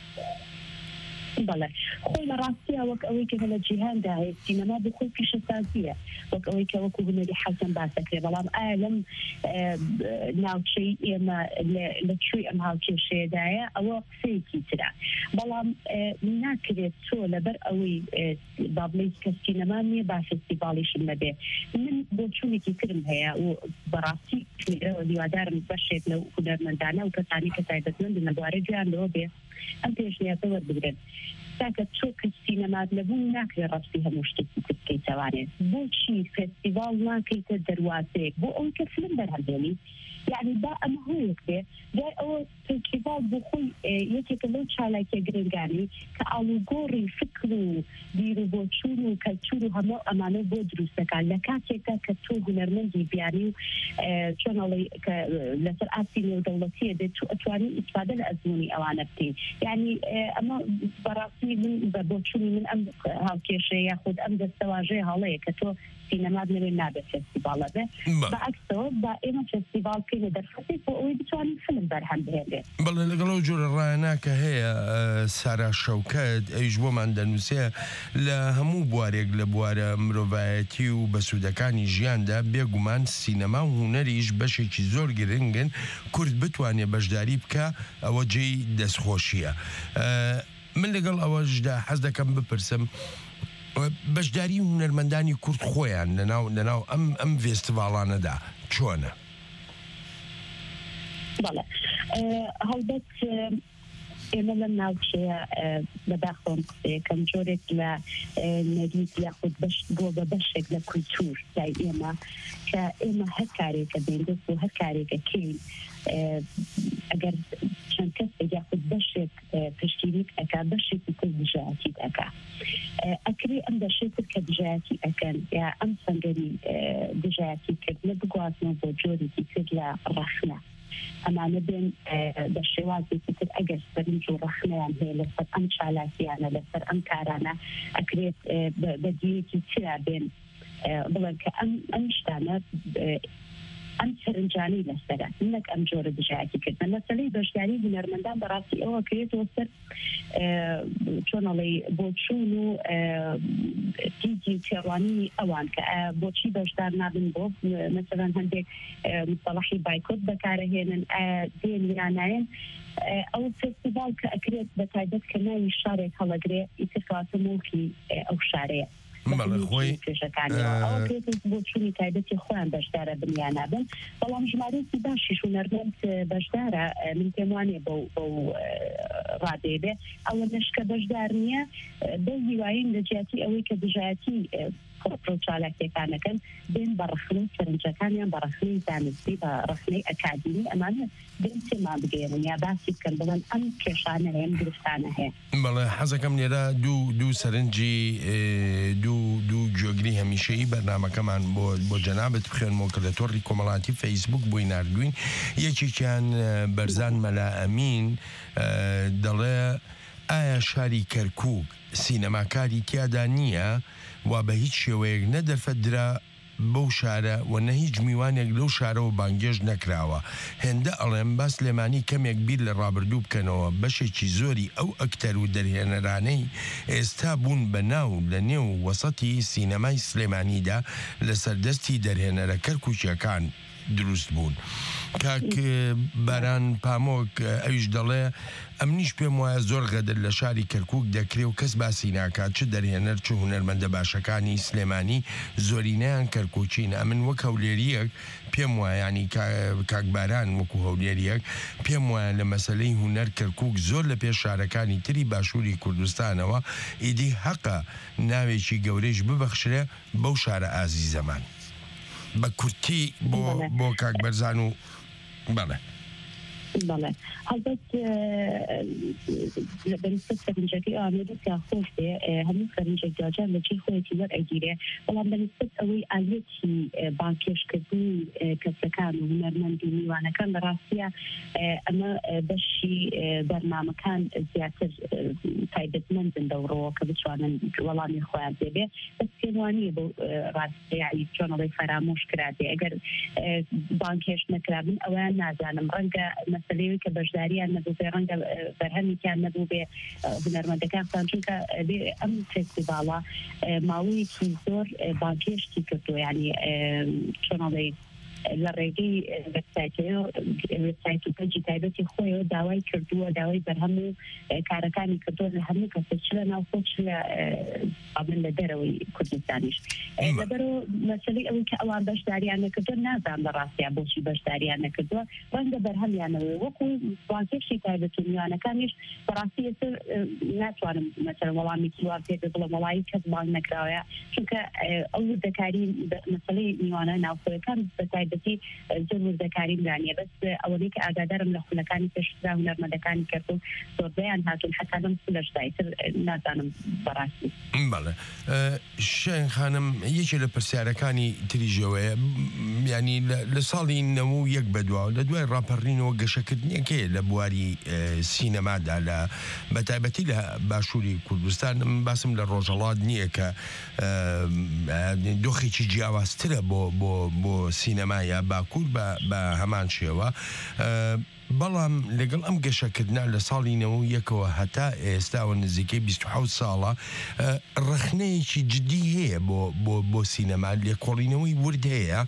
بەڵێ خۆی لە ڕاستیە وەک ئەوەی کە لە جیهاندا هەیە سینەما بۆ خۆی پیشەسازیە وەک ئەوەی کە وەکو هونەری حەزم باسەکرێ بەڵام ئایا لەم ناوچەی ئێمە لەکوێی ئەم هاوکێشەیەدایە ئەوە قسەیەکی ترە بەڵام ناکرێت چۆ لەبەر ئەوەی بابلەی کە سینەما نییە با فستیڤاڵیشم نەبێ من بۆ چوونێکی ترم هەیە و بەڕاستی هیوادارم بەشێک لەو هونەرمەندانە و کەسانی کە تایبەتمەندن لە بوارەی گویان لەوە بێ ئەم پێشنیاتە وەربگرن کاکە تۆ کە سینەمات لەبوو ناکرێ ڕەبسی هەموو شتێکی بکەیتەوانێت بۆچی فێستیڤاڵ ناکەیتە دەروازەیەک بۆ ئەوەی کە فیلم بەرهەمهێنیت يعني دا ئەمە هەیەک بێ جای ئەوە فێستیڤاڵ بۆ خۆی یەکێکە لەو چالاکیە گرنگانی کە ئاڵوگۆڕی فکر و بیر و بۆچوون و کەلتور و هەموو ئەمانە بۆ دروستەکان لە کاتێکدا کە تۆ هونەرمەندی بیانی و چۆنەڵی کە لەسەر ئاستی نێودەوڵەتیە دێت تو ئەتوانی ئیسفادە لە ئەزموونی ئەوانە بکەین یعنی ئەمە بەڕاستی من بە بۆچوونی من ئەم هاوکێشەیە یاخود ئەم دەستەواژەیە هەڵەیە کە تۆ سینەمات لەوێ نابێت فێستیڤاڵە بێ بەعکسەوە با ئێمە فێستیڤاڵ بکەینە دەرفەتێک بۆ ئەوەی بتوانین فیلم بەرهەم بهێنێت بەڵێ لەگەڵ ئەو جۆرە ڕایانە کە هەیە سارا شەوکەت ئەویش بۆمان دەنووسێ لە هەموو بوارێک لە بوارە مرۆڤایەتی و بەسوودەکانی ژیاندا بێگومان سینەما و هونەریش بەشێکی زۆر گرنگن کورد بتوانێت بەشداری بکە ئەوە جێی دەستخۆشیە من لەگەڵ ئەوەشدا حەز دەکەم بپرسم بەشداری هونەرمەندانی کورد خۆیان لەناو لەناو ئەم ئەم فێستیڤاڵانەدا چۆنە؟ بەڵێ هەڵبەت ئێمە لەم ناوچەیە بەداخۆم قسەیەکەم جۆرێک لە نەریت یاخود بۆ بە بەشێک لە کولتور لای ئێمە کە ئێمە هەر کارێکە بین دەست و هەر کارێکەکەین ئەگەر چەند کەسێک یاخود بەشێک پشتیویت ئەکا بەشێکی تر دژایەتیت ئەکا ئەکرێ ئەم بەشێک کە دژایەتی ئەکەن یا ئەم سەنگەری دژایەتی کردنە بگوازنەوە بۆ جۆرێکی تر لە ڕەخنە ئەمانە بێن بە شێوازێکی تر ئەگەر سەرنج و ڕەخنەیان هەیە لەسەر ئەم چالاکیانە لەسەر ئەم کارانە ئەکرێت بەدیەکی ترا بێن بڵێن کە ئەم شتانە ئەم سەرنجانەی لەسەرە نەک ئەم جۆرە دژایەتی کردن مەسەلەی بەشداری هونەرمەندان بەڕاستی ئەوە کرێتەوە سەر چۆنەڵی بۆچوون و دیجی تێڕوانی ئەوان کە بۆچی بەشدار نابن بۆ مەسەلەن هەندێک مستەڵەحی بایکۆت بەکارەهێنن دێن یانایەن ئەو فێستیڤاڵ کە ئەکرێت بە تایبەت کە ناوی شارێک هەڵەگرێ ئیتر کەواتە مڵکی ئەو شارەیە خۆی بۆ چوونی تایبەتی خۆیان بەشدارە بنیانابن بەڵام ژمارەیەکی باشیش هونەرمەند بەشدارە من پێم وانێ بەو ڕادێبێ ئەوە نشکە بەشدار نییە بە هیواین لە جیاتی ئەوەی کە دژایەتی چالاکیەکانەکەن بێن بە ڕخنەی سەرنجەکانیان بە ڕخنەی زانستی بە ڕخنەی ئەکادمی ئەمانە بێن تێما بگەێنن یا باسی بکەن بڵێن ئەم کێشانە هەیە ئەم گرفتانە هەیە بەڵێ حەزەکەم لێرە دوو دوو سەرنجی دوو دوو گوێگری هەمیشەیی بەرنامەکەمان بۆ بۆ جەنابەت بخوێنمەوە کە لە تۆڕی کۆمەڵاتی فەیسبوک بۆی ناردوین یەکێکیان بەرزان مەلا ئەمین دەڵێ ئایا شاری کەرکووک سینەماکاری تیادا نییە و بە هیچ شێوەیەک نەدەرفەترا بەو شارە و نە هیچ میوانێک لەو شارەوە بانگێژ نەکراوە هێندە ئەڵێم باس لێمانی کەمێک بیر لە ڕابردوو بکەنەوە بەشێکی زۆری ئەو ئەکتەر و دەرهێنەرانەی ئێستا بوون بە ناو لە نێو وەسەتی سینەمای سلێمانیدا لە سەردەستی دەرهێنەرە کەرکووکیەکان دروست بوون کاک باران پامۆک ئەویش دەڵێ ئەم نیش پێم وایە زۆر غەدر لە شاری کەرکووک دەکرێ و کەس باسی ناکات چ دەرهێنەر چ هونەرمەندە باشەکانی سلێمانی زۆرینەیان کەرکووچین ئەمن وەک هەولێریەک پێم وایە ینی کاک باران وەکو هەولێریەک پێم وایە لە مەسەلەی هونەر کەرکووک زۆر لە پێش شارەکانی تری باشووری کوردستانەوە ئیدی حەقە ناوێکی گەورەیش ببەخشرێ بەو شارە ئازیزەمان بە کورتی بۆ بۆ کاک بەرزان و بەڵێ بەڵێ هەڵبەت بەنسبەت سەرنجەکەی ئامێریکا خۆش بێ هەموو سەرنجێک جاجار لە جێی خۆیەتی وەرئەگیرێ بەڵام بەنسبەت ئەوەی ئالێتی بانکێشکردنی کەسەکان و هونەرمەندی میوانەکان بەڕاستیە ئەمە بەشی بەرنامەکان زیاتر تایبەتمەندن دەوڕەوە کە بتوانن وەڵامی خۆیان دێبێ بەس پێم وانییە بۆ ڕاستیایی چۆنەڵی فەرامۆش کرابێ ئەگەر بانکێش نەکرابن ئەویان نازانم ڕەنگە مەسەلەیەوی کە بەشداریان نەبوو بێ ڕەنگە بەرهەمیان نەبوو بێ هونەرمەندەکان چونکە ئەم فێستیڤاڵە ماوەیەکی زۆر بانکێشتی کردو ینی چۆنەڵی لە ڕێگەی وبسایت و پەیجی تایبەتی خۆیەوە داوای کردووە داوای بەرهەموو کارەکانی کردووە لە هەموو کەسە چ لە ناوخۆ چ لە قابل لە دەرەوەی کوردستانیش لەبەرەوە مەسەلەی ئەوەی کە ئەوان بەشداریان نەکردووە نازان لە ڕاستیا بۆچی بەشداریان نەکردووە ڕەنگە بەرهەمیانەوەی وەکو وازێشی تایبەت و میوانەکانیش بەڕاستی ئێستا ناتوانم مەسەلەن وەڵامێکی وا پێ بڵێم وەڵامی کەس بانگ نەکراوەیە چونکە ئەو وردەکاری مەسەلەی میوانە ناوخۆیەکان بە تایبەتی زۆر وردەکاریم دانیە بەس ئەوەی کە ئاگادارم لە خولەکانی پێشترا هونەرمەندەکانی کرد و زۆربەیان هاتوون حتا لەم خولەشدایتر نازانم بەڕاستی بەڵێ شێن خانم یەکێ لە پرسیارەکانی تریژەوەیە ینی لە ساڵی نەوە و یەک بەدواوە لە دوای ڕاپەڕینەوە گەشەکردنیەکەیە لە بواری سینەمادا لە بەتایبەتی لە باشووری کوردستان باسم لە ڕۆژەڵات نییە کە دۆخێکی جیاوازترە بۆ بۆ بۆ سینەمایە باکوور بە هەمان شێوە بەڵام لەگەڵ ئەم گەشەکردنا لە ساڵی نەوە یەکەوە هەتا ئێستاوە نزیکەی بیست و حەوت ساڵە ڕخنەیەکی جدی هەیە بۆ بۆ بۆ سینەما لێکۆڵینەوەی ورد هەیە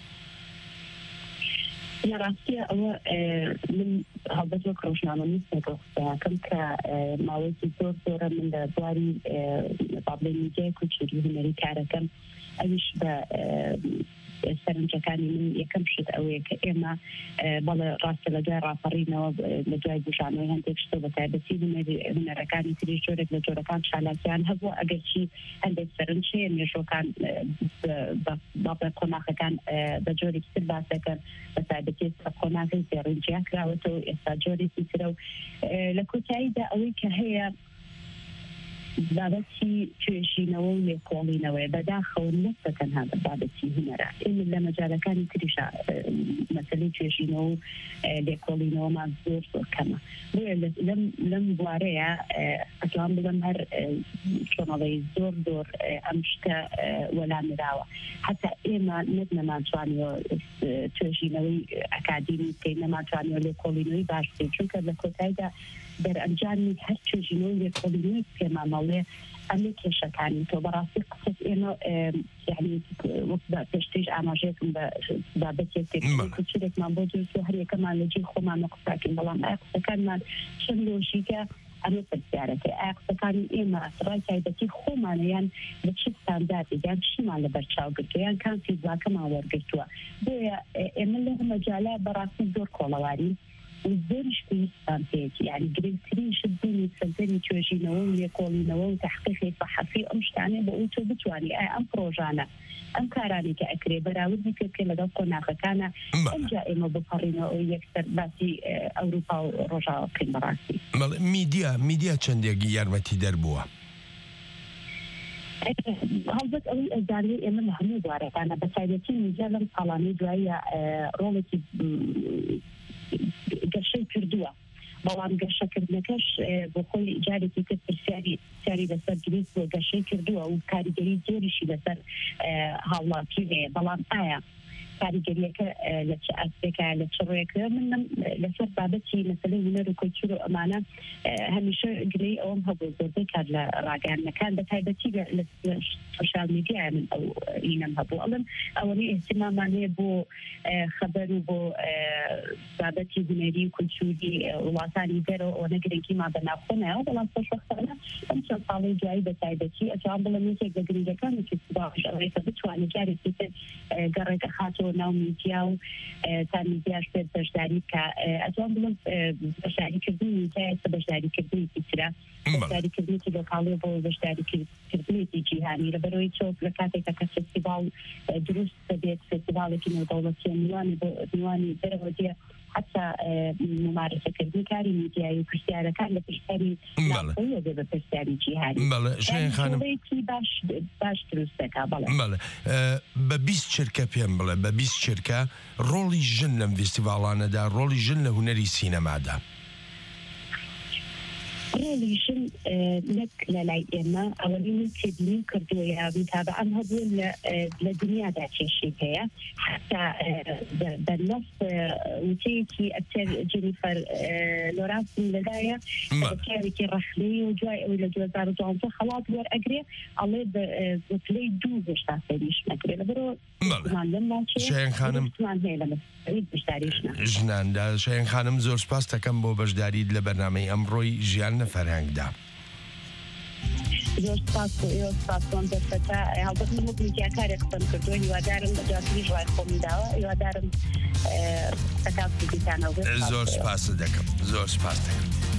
لە ڕاستیە ئەوە من هەڵبەت وەک ڕۆژنامە نووسەکەم کە ماوەیەکی زۆر زۆرە من لە بواری بابلێ میدیای کوچوری هونەری کارەکەم ئەویش بە سەرنجەکانی من یەکەم شت ئەوەیە کە ئێمە بەڵێ ڕاستە لە دوای ڕاپەڕینەوە لە دوای بژانەوەی هەندێک شتە بە تایبەتی هونەرەکانی تری جۆرێک لە جۆرەکان چالاکیان هەبوو ئەگەرچی هەندێک سەرنج هەیە مێژۆکان بابە قۆناغەکان بە جۆرێکی تر باس دەکەن بە تایبەتی قۆناغی زێڕینجیان کراوەتەوە ئێستا جۆرێکی ترە و لە کۆتاییدا ئەوەی کە هەیە بابەتی توێژینەوە و لێکۆڵینەوەی بەداخەوە نەک تەنها بابەتی هونەرە ئێمە لە مەجالەکانی تریشا مەسەلەی توێژینەوە و لێکۆڵینەوەمان زۆر زۆر کەمە بۆیە لەم بوارەیە ئەتوان بڵێم هەر چۆنەڵی زۆر زۆر ئەم شتە وەلامراوە حتا ئێمە نەک نەمانتوانیەوە توێژینەوەی ئەکادیمی بکەین نەمانتوانیەوە لێکۆڵینەوەی باش بکەین چونکە لە کۆتاییدا دەرئەنجامی هەر توێژینەوەی لێکۆڵینەوەی پێمامەڵێ ئەمە کێشەکانی تۆ بەڕاستی قسەت ئێمە یعنی وەک پێشتریش ئاماژەیەکم بە بابەتێک چێکمان بۆ دووسێ هەر یەکەمان لە جێی خۆمان قساکەین بەڵام ئایا قسەکانمان چەند لۆژیکە ئەمە پرسیارەکە ئایا قسەکانی ئێمە ڕای تایبەتی خۆمانەیان بە چ ستانداردێک یان چیمان لە بەرچاو گرتووە یان کام فیدباکەمان وەرگرتووە بۆیە ئێمە لە مەجالە بەڕاستی زۆر کۆڵەواری زۆریش پێویستمان پێێتی یعنی گرنگترین شت بوونی سەردەمی توێژینەوە و لێکۆڵینەوە و تەحقیقی صحەفی ئەم شتانێ بە ئەو تۆ بتوانی ئایا ئەم پرۆژانە ئەم کارانی کە ئەکرێ بەراوردی پێ بکەین لەگەڵ قۆناغەکانە ئەمجا ئێمە بپەڕینەوە یەکسەر باسی ئەوروپا و ڕۆژاوا بکەین بەڕاستی میدیا میدیا چەندێکی یارمەتی دەربووە هەڵبەت ئەوەی ئەزانێ ئێمە لە هەموو بوارەکانە بە تایبەتی میدیا لەم ساڵانەی دوایە ڕۆڵێکی گەشەی کردووە بەڵام گەشەکردنەکەش بۆ خۆی جارێکی تر پرسیاری سیاری لەسەر گریس بۆ گەشەی کردووە و کاریگەری زۆریشی لەسەر هاوڵاتی هەیە بەڵام ئایا کاریگەریەکە لە چ ئەسپێکە لە چ ڕێکە من لەسەر بابەتی مەسەلەی هونەر و کۆلتور و ئەمانە هەمیشە گرەی ئەوم هەبوو زۆربەی کار لە ڕاگەیاندنەکان بە تایبەتی لە سۆشیال میدیای من ئەو ئینەم هەبوو ئەڵم ئەوەی ئێستیمامان هەیە بۆ خەبەر و بۆ بابەتی هونەری و کۆلتوری وڵاتانی دەرەوە ئەوە گرنگیمان بەناوخۆنایەوە بەڵام خۆشبەختانە ئەم چەند ساڵی دوایی بە تایبەتی ئەتوان بڵێم یەکێک لە گرنگەکانێکی باش ئەوەی کە بتوانێت جارێکی تر گەڕێکە خاتەوە ناو میدیا و تا میدیاش پێ بەشداری کە ئەتوان بڵم بەشداریکردنی میدیای بەشداریکردنی ترە بەشداریکردنی لۆکاڵی بۆ بەشداریکردنی جیهانی لەبەرەوەی چۆک لە کاتێکە کە فێستیڤاڵ دروست دەبێت فێستیڤاڵێکی نێودەوڵەتیە میوانی بۆ میوانی دەرەوە دێ حتا ممارسەکردنی کاری میدیایی و پرسیارەکان لە پرسیاری ناوخۆیە دێ بە پرسیاری جیهانی باش باش دروست دەکا بەڵێ بە بیست چرکە پێم بڵێ بە بیست چرکە ڕۆڵی ژن لەم فێستیڤاڵانەدا ڕۆڵی ژن لە هونەری سینەمادا ڕۆڵیشن نەک لە لای ئێمە ئەوەی تێبینی کردووە متابعەم هەبوو لە دنیادا کێشی هەیە حتا بەنەف وتەیەکی ئەکتەر جێنیفەر لۆرانس لەدایە پیاوێکی ڕەخنەی و دوای ئەوەی لە دوو هەزار و دوانزە خەڵات وەرئەگرێ ئەڵێ بە پلەی دوو هێشتا سەریش نەکرێ لەبەرەوە شایان خانم ژناندا شایان خانم زۆر سپاس دەکەم بۆ بەشداریت لە بەرنامەی ئەمڕۆی ژیان لە فەرهەنگدا. زۆر سپاس و ئێوە سپاسمان دەستەکە هەڵبەت من بووکارێک قسەم کردووە هیوادارم جاتری ڕای خۆم داوە هیوادارم قسەکە بکەیتانەوە. زۆر سپاس دەکەم زۆر سپاس دەکەم.